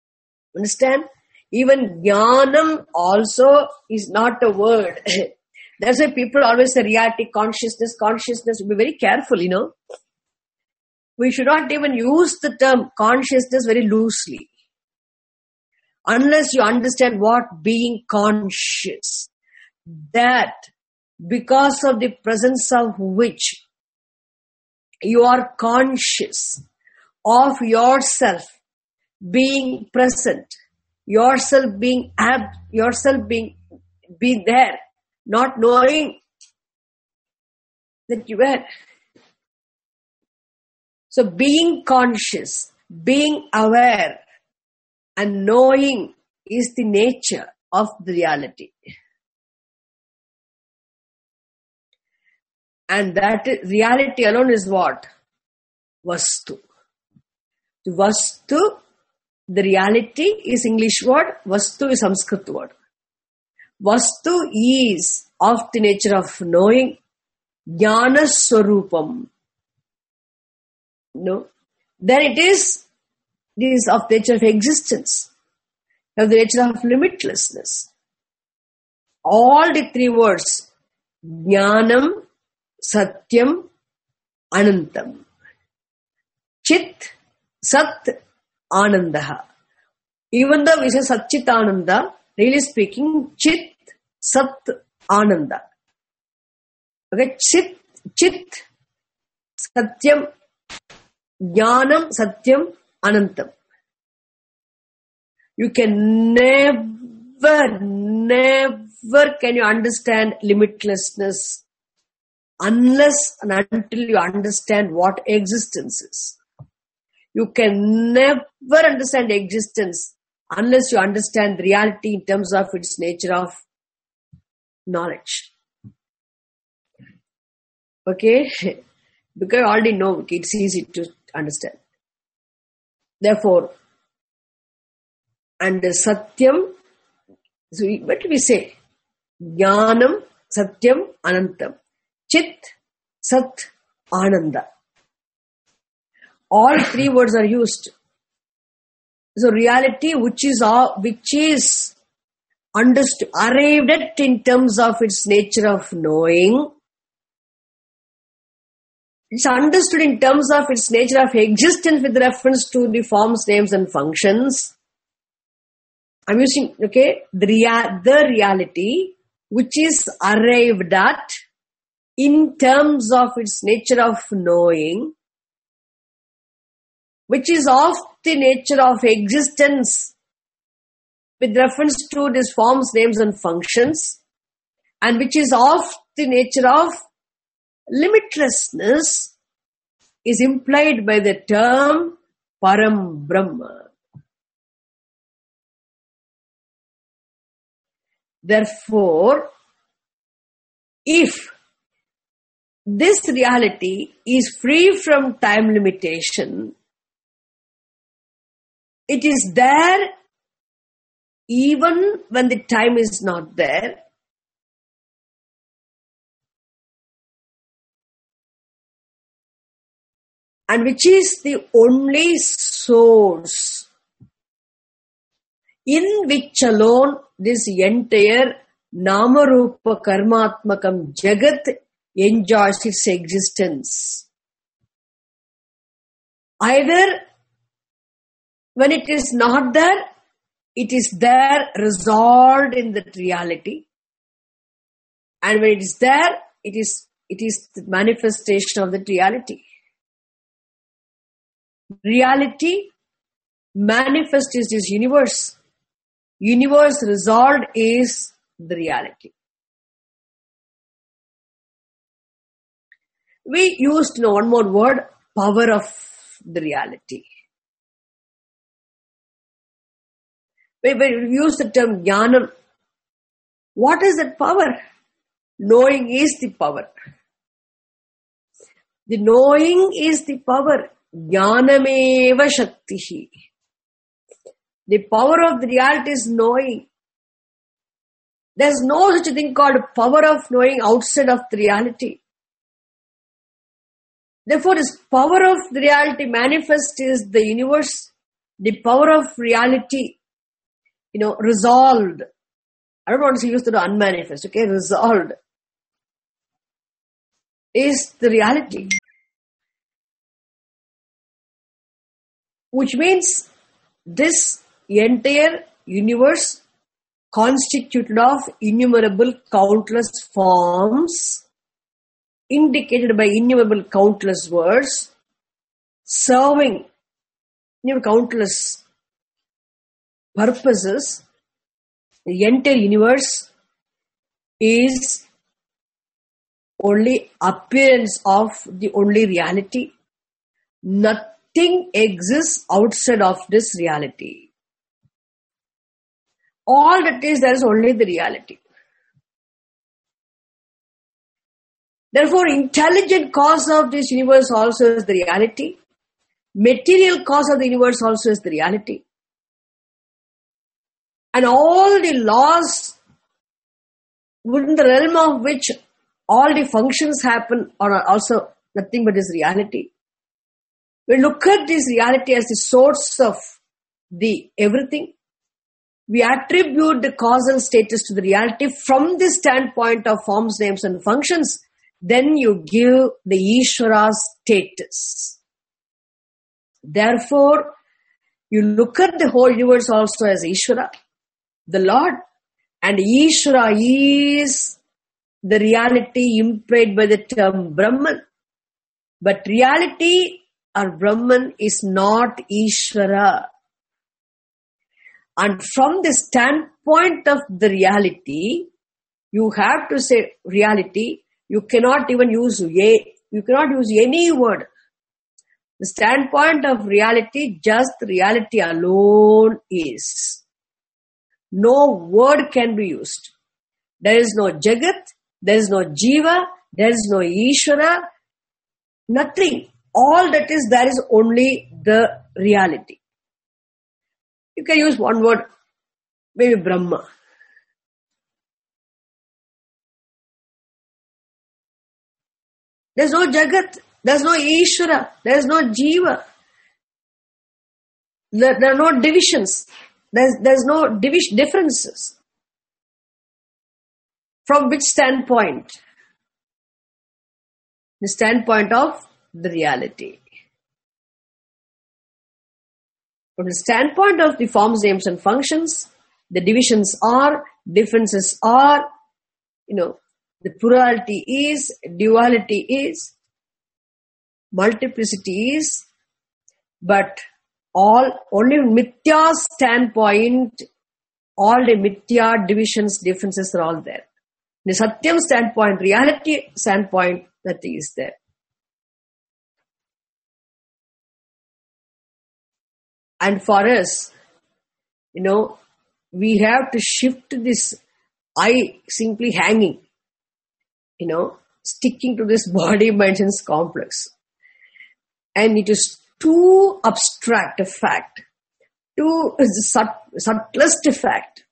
Understand? Even jnanam also is not a word. That's why people always say reality, consciousness, consciousness. Be very careful, you know. We should not even use the term consciousness very loosely. Unless you understand what being conscious. That because of the presence of which you are conscious of yourself being present, yourself being ab, yourself being be there, not knowing that you were. So being conscious, being aware, and knowing is the nature of the reality. And that reality alone is what? Vastu. The Vastu, the reality is English word. Vastu is Sanskrit word. Vastu is of the nature of knowing. Jnana Swarupam. No. Then it is, it is of the nature of existence. Of the nature of limitlessness. All the three words. Jnanam, Satyam, Anantam. Chit, Sat, Anandaha. Even though we say Satchit Ananda, really speaking, Chit, Sat, Ananda. Okay, Chit, Chit, Satyam, Jnanam, Satyam, Anantam. You can never, never can you understand limitlessness unless and until you understand what existence is. You can never understand existence unless you understand the reality in terms of its nature of knowledge. Okay? Because I already know it's easy to understand. Therefore, and Satyam, so what do we say? Jnanam, Satyam, Anantam. Chit, Sat, Ananda. All three words are used. So reality which is all, which is understood, arrived at in terms of its nature of knowing. It's understood in terms of its nature of existence with reference to the forms, names and functions. I'm using, okay, the, rea- the reality which is arrived at in terms of its nature of knowing, which is of the nature of existence with reference to these forms, names and functions, and which is of the nature of limitlessness, is implied by the term Param Brahma. Therefore, if this reality is free from time limitation, it is there even when the time is not there. And which is the only source in which alone this entire Namarupa Karmatmakam Jagat enjoys its existence. Either when it is not there, it is there resolved in that reality. And when it is there, it is, it is the manifestation of that reality. Reality manifest is this universe. Universe resolved is the reality. We used you know, one more word, power of the reality. We, we use the term jnanam. What is that power? Knowing is the power. The knowing is the power. Jnanameva shaktihi. The power of the reality is knowing. There's no such a thing called power of knowing outside of the reality. Therefore, this power of the reality manifest is the universe. The power of reality, you know, resolved. I don't want to use the word unmanifest, okay? Resolved. is the reality. Which means this entire universe constituted of innumerable countless forms, indicated by innumerable countless words, serving you know, countless purposes. The entire universe is only appearance of the only reality. Nothing exists outside of this reality. All that is, there is only the reality. Therefore, intelligent cause of this universe also is the reality. Material cause of the universe also is the reality. And all the laws within the realm of which all the functions happen are also nothing but this reality. We look at this reality as the source of the everything. We attribute the causal status to the reality from the standpoint of forms, names and functions. Then you give the Ishvara status. Therefore, you look at the whole universe also as Ishvara, the Lord. And Ishvara is the reality implied by the term Brahman. But reality or Brahman is not Ishvara. And from the standpoint of the reality, you have to say reality. You cannot even use a, you cannot use any word. The standpoint of reality, just reality alone is. No word can be used. There is no Jagat, there is no Jiva, there is no Ishvara, nothing. All that is, there is only the reality. You can use one word, maybe Brahma. There's no Jagat, there's no Ishvara, there's no Jiva. There, there are no divisions. There's, there's no division, differences. From which standpoint? The standpoint of the reality. From the standpoint of the forms, names and functions, the divisions are, differences are, you know, the plurality is, duality is, multiplicity is, but all, only Mithya standpoint, all the Mithya divisions, differences are all there. The Satyam standpoint, reality standpoint, nothing is there. And for us, you know, we have to shift this I simply hanging, you know, sticking to this body, mind, sense complex. And it is too abstract a fact, too sut- subtlest a fact.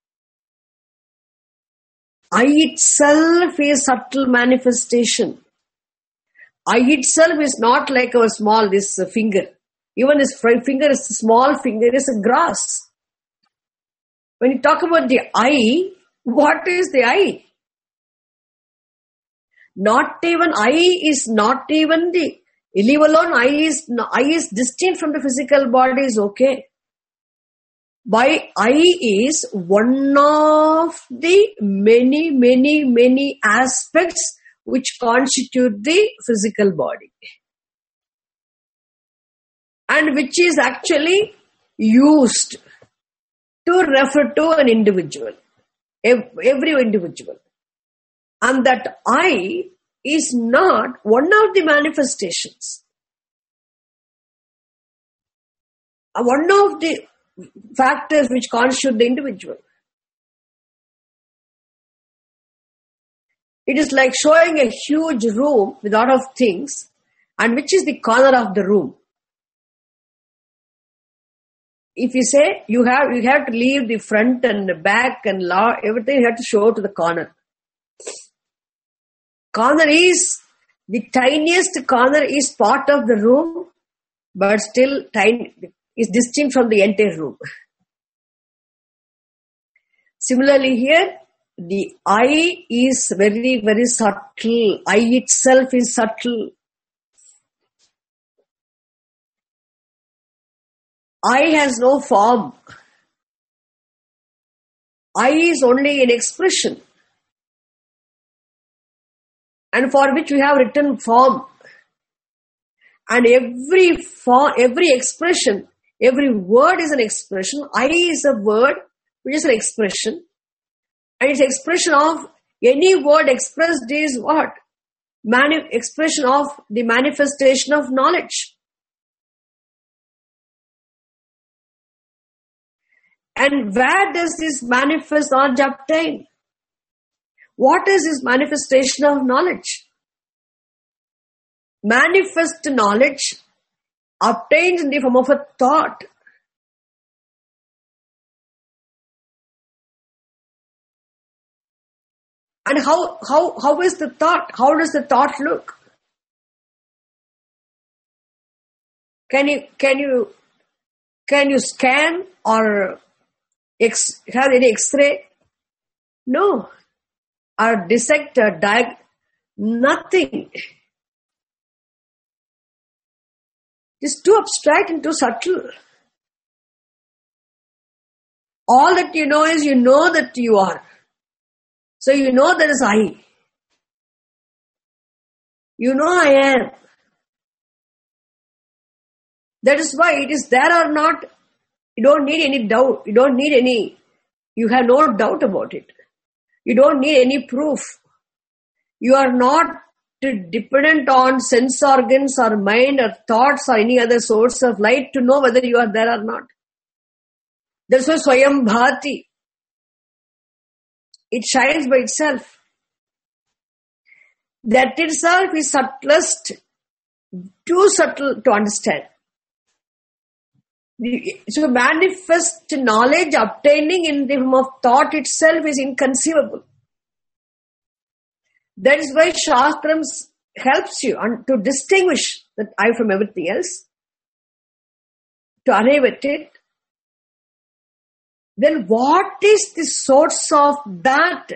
I itself is subtle manifestation. I itself is not like our small, this finger. Even this finger is a small finger, is a grass. When you talk about the eye, what is the eye? Not even eye is not even the, leave alone eye is, eye is distinct from the physical body is okay. By eye is one of the many, many, many aspects which constitute the physical body. And which is actually used to refer to an individual, every individual. And that I is not one of the manifestations. One of the factors which constitute the individual. It is like showing a huge room with a lot of things, and which is the corner of the room. If you say you have you have to leave the front and the back and law, everything you have to show to the corner. Corner is, the tiniest corner is part of the room, but still tiny, is distinct from the entire room. Similarly here, the I is very, very subtle. I itself is subtle. I has no form. I is only an expression, and for which we have written form. And every form, every expression, every word is an expression. I is a word which is an expression. And its expression of any word expressed is what? Mani- expression of the manifestation of knowledge. And where does this manifest knowledge obtain? What is this manifestation of knowledge? Manifest knowledge obtains in the form of a thought. And how, how, how is the thought? How does the thought look? Can you, can you, can you scan or X, have any X-ray? No. Or dissect or diag, nothing. It's too abstract and too subtle. All that you know is you know that you are. So you know there is I. You know I am. That is why it is there or not. You don't need any doubt. You don't need any, you have no doubt about it. You don't need any proof. You are not dependent on sense organs or mind or thoughts or any other source of light to know whether you are there or not. That's why Swayam Bhati. It shines by itself. That itself is subtlest, too subtle to understand. So manifest knowledge obtaining in the form of thought itself is inconceivable. That is why Shastrams helps you to distinguish that I from everything else, to arrive at it. Then what is the source of that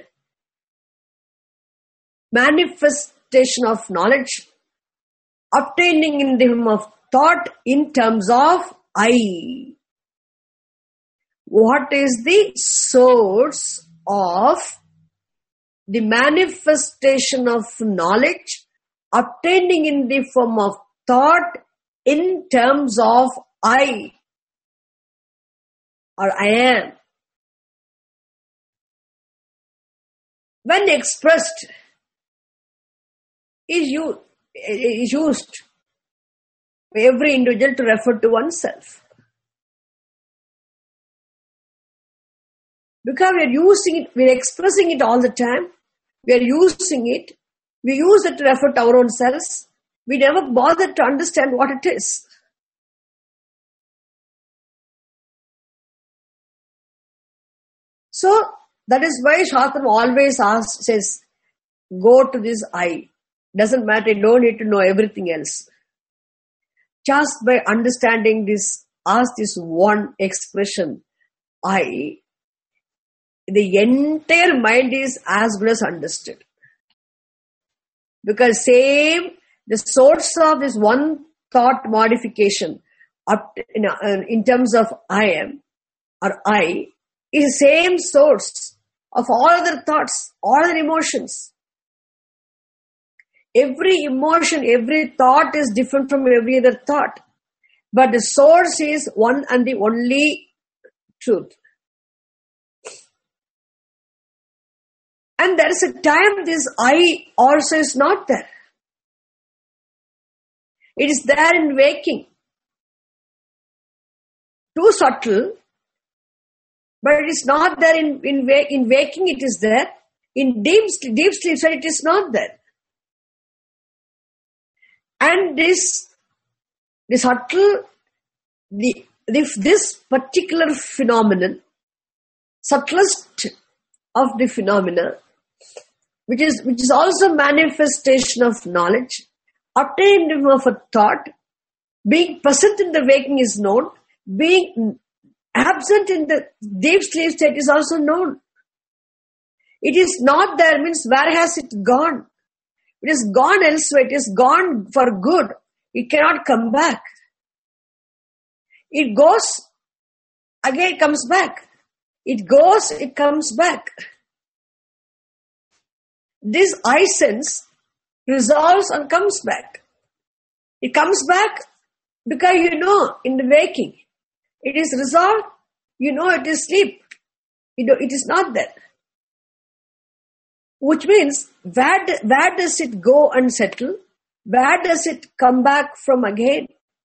manifestation of knowledge obtaining in the form of thought in terms of I? What is the source of the manifestation of knowledge obtaining in the form of thought in terms of I or I am? When expressed, is you is used by every individual to refer to oneself. Because we are using it, we are expressing it all the time. We are using it. We use it to refer to our own selves. We never bother to understand what it is. So, that is why Shastram always asks, says, go to this I. Doesn't matter, you don't need to know everything else. Just by understanding this, ask this one expression, I, the entire mind is as good as understood. Because same, the source of this one thought modification up in, uh, in terms of I am or I is the same source of all other thoughts, all other emotions. Every emotion, every thought is different from every other thought. But the source is one and the only truth. And there is a time this I also is not there. It is there in waking. Too subtle, but it is not there in, in, in waking, it is there. In deep, deep sleep, so it is not there. And this, the subtle, the, the, this particular phenomenon, subtlest of the phenomena, which is, which is also manifestation of knowledge, obtained of a thought, being present in the waking is known, being absent in the deep sleep state is also known. It is not there means where has it gone? It is gone elsewhere. It is gone for good. It cannot come back. It goes, again it comes back. It goes, it comes back. This I sense resolves and comes back. It comes back because you know in the waking. It is resolved, you know it is sleep. You know, it is not there. Which means, where, where does it go and settle? Where does it come back from again?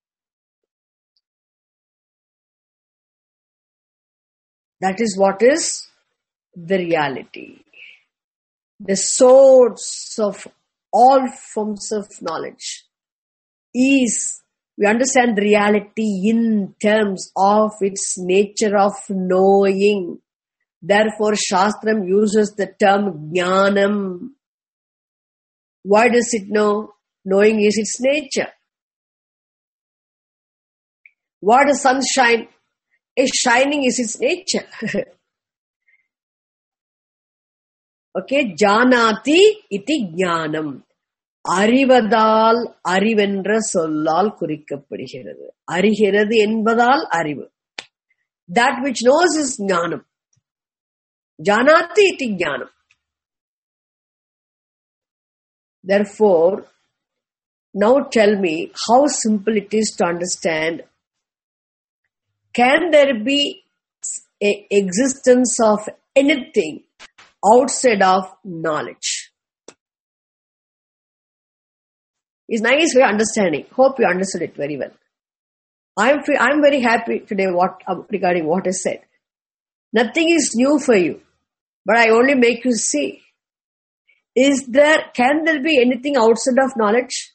That is what is the reality. The source of all forms of knowledge is, we understand the reality in terms of its nature of knowing. Therefore, Shastram uses the term Jnanam. Why does it know? Knowing is its nature. Why does sun shine? A shining is its nature. Okay, Janati iti Jnanam. Arivadal arivendra sollal kurikkapadugirathu. Arigirathu என்பதால் அறிவு. That which knows is Jnanam. Janati iti Jnanam. Therefore, now tell me how simple it is to understand. Can there be an existence of anything outside of knowledge? It's nice way of understanding. Hope you understood it very well. I'm I'm very happy today what regarding what I said. Nothing is new for you, but I only make you see. Is there? Can there be anything outside of knowledge?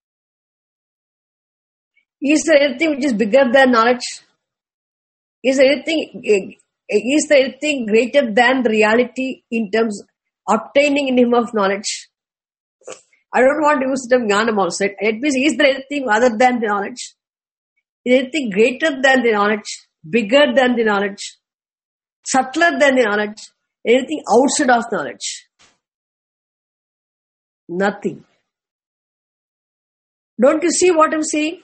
Is there anything which is bigger than knowledge? Is there anything? Is there anything greater than the reality in terms of obtaining in him of knowledge? I don't want to use the term Jnanam also. It means, is there anything other than the knowledge? Is there anything greater than the knowledge? Bigger than the knowledge? Subtler than the knowledge? Anything outside of knowledge? Nothing. Don't you see what I'm saying?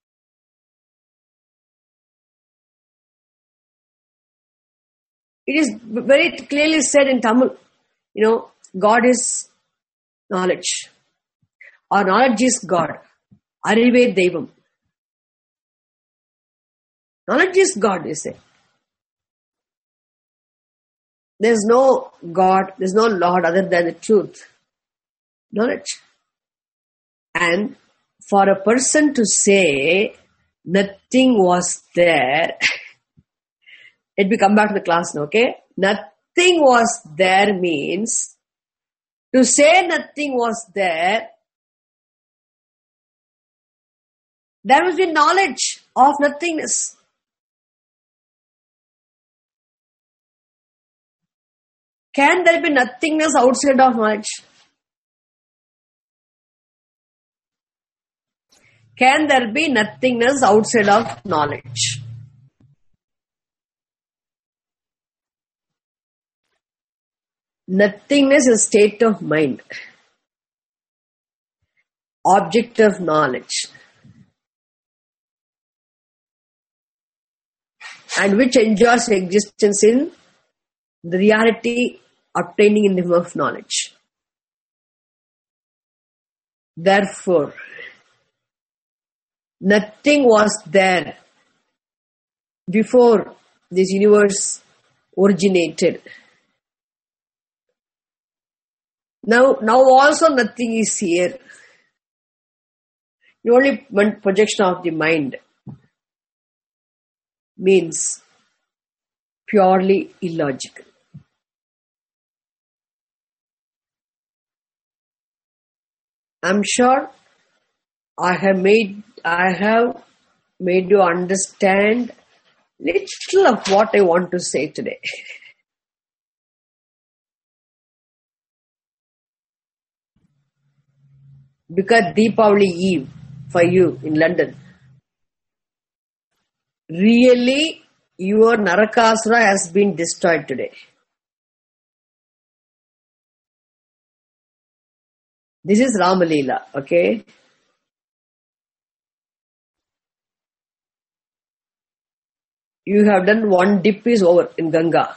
It is very clearly said in Tamil. You know, God is knowledge. Or knowledge is God. Arive Devam. Knowledge is God, they say. There's no God, there's no Lord other than the truth. Knowledge. And for a person to say nothing was there, let me come back to the class now, okay? Nothing was there means, to say nothing was there, there must be knowledge of nothingness. Can there be nothingness outside of knowledge? Can there be nothingness outside of knowledge? Nothingness is a state of mind, object of knowledge, and which enjoys existence in the reality obtaining in the form of knowledge. Therefore, nothing was there before this universe originated. Now, now also nothing is here. The only one projection of the mind means purely illogical. I'm sure I have made I have made you understand little of what I want to say today. Because Deepavali Eve for you in London, really your Narakasura has been destroyed today. This is Ramalila, okay? You have done one dip is over in Ganga.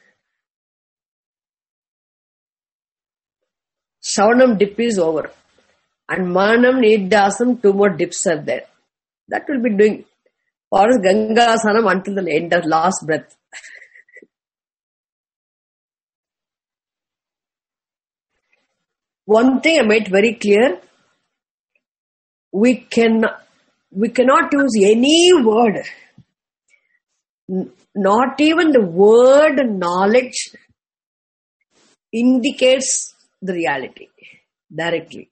Savanam dip is over. And Manam, Nidasam, two more dips are there. That will be doing for us Ganga Sanam until the end of last breath. One thing I made very clear, we can we cannot use any word, not even the word knowledge indicates the reality directly.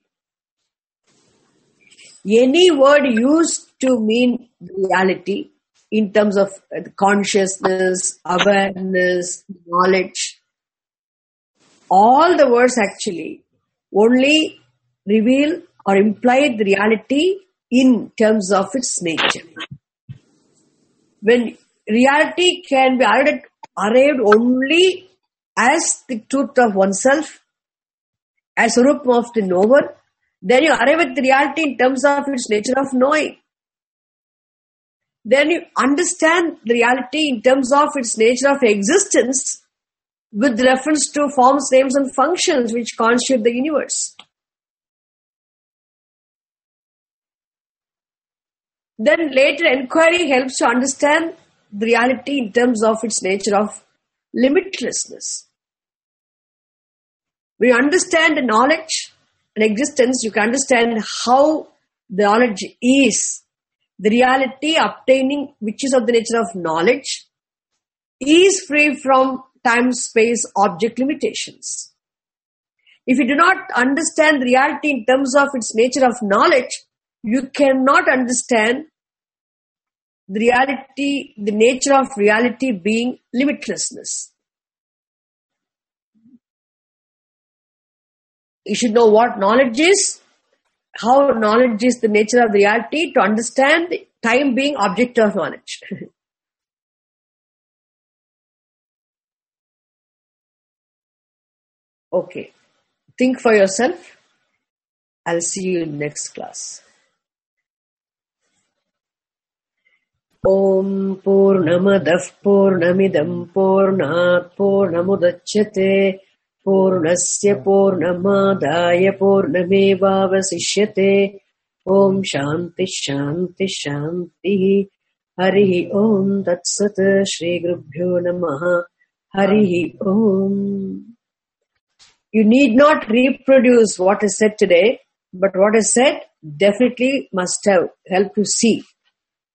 Any word used to mean reality in terms of consciousness, awareness, knowledge, all the words actually only reveal or imply the reality in terms of its nature. When reality can be arrived, arrived only as the truth of oneself, as a root of the knower, then you arrive at the reality in terms of its nature of knowing. Then you understand the reality in terms of its nature of existence with reference to forms, names and functions which constitute the universe. Then later inquiry helps to understand the reality in terms of its nature of limitlessness. When you understand the knowledge and existence, you can understand how the knowledge is. The reality obtaining, which is of the nature of knowledge, is free from time, space, object limitations. If you do not understand the reality in terms of its nature of knowledge, you cannot understand the reality, the nature of reality being limitlessness. You should know what knowledge is, how knowledge is the nature of reality, to understand time being object of knowledge. Okay. Think for yourself. I'll see you in next class. Om Purnamadah Purnamidam Purnat Purnamudachyate Purnasya Purnamadaya Purnamevavasishyate. Om Shanti Shanti Shanti. Harihi Om Tatsat. Shri Gurubhyo Namaha. Harihi Om. You need not reproduce what is said today, but what is said definitely must have helped you see.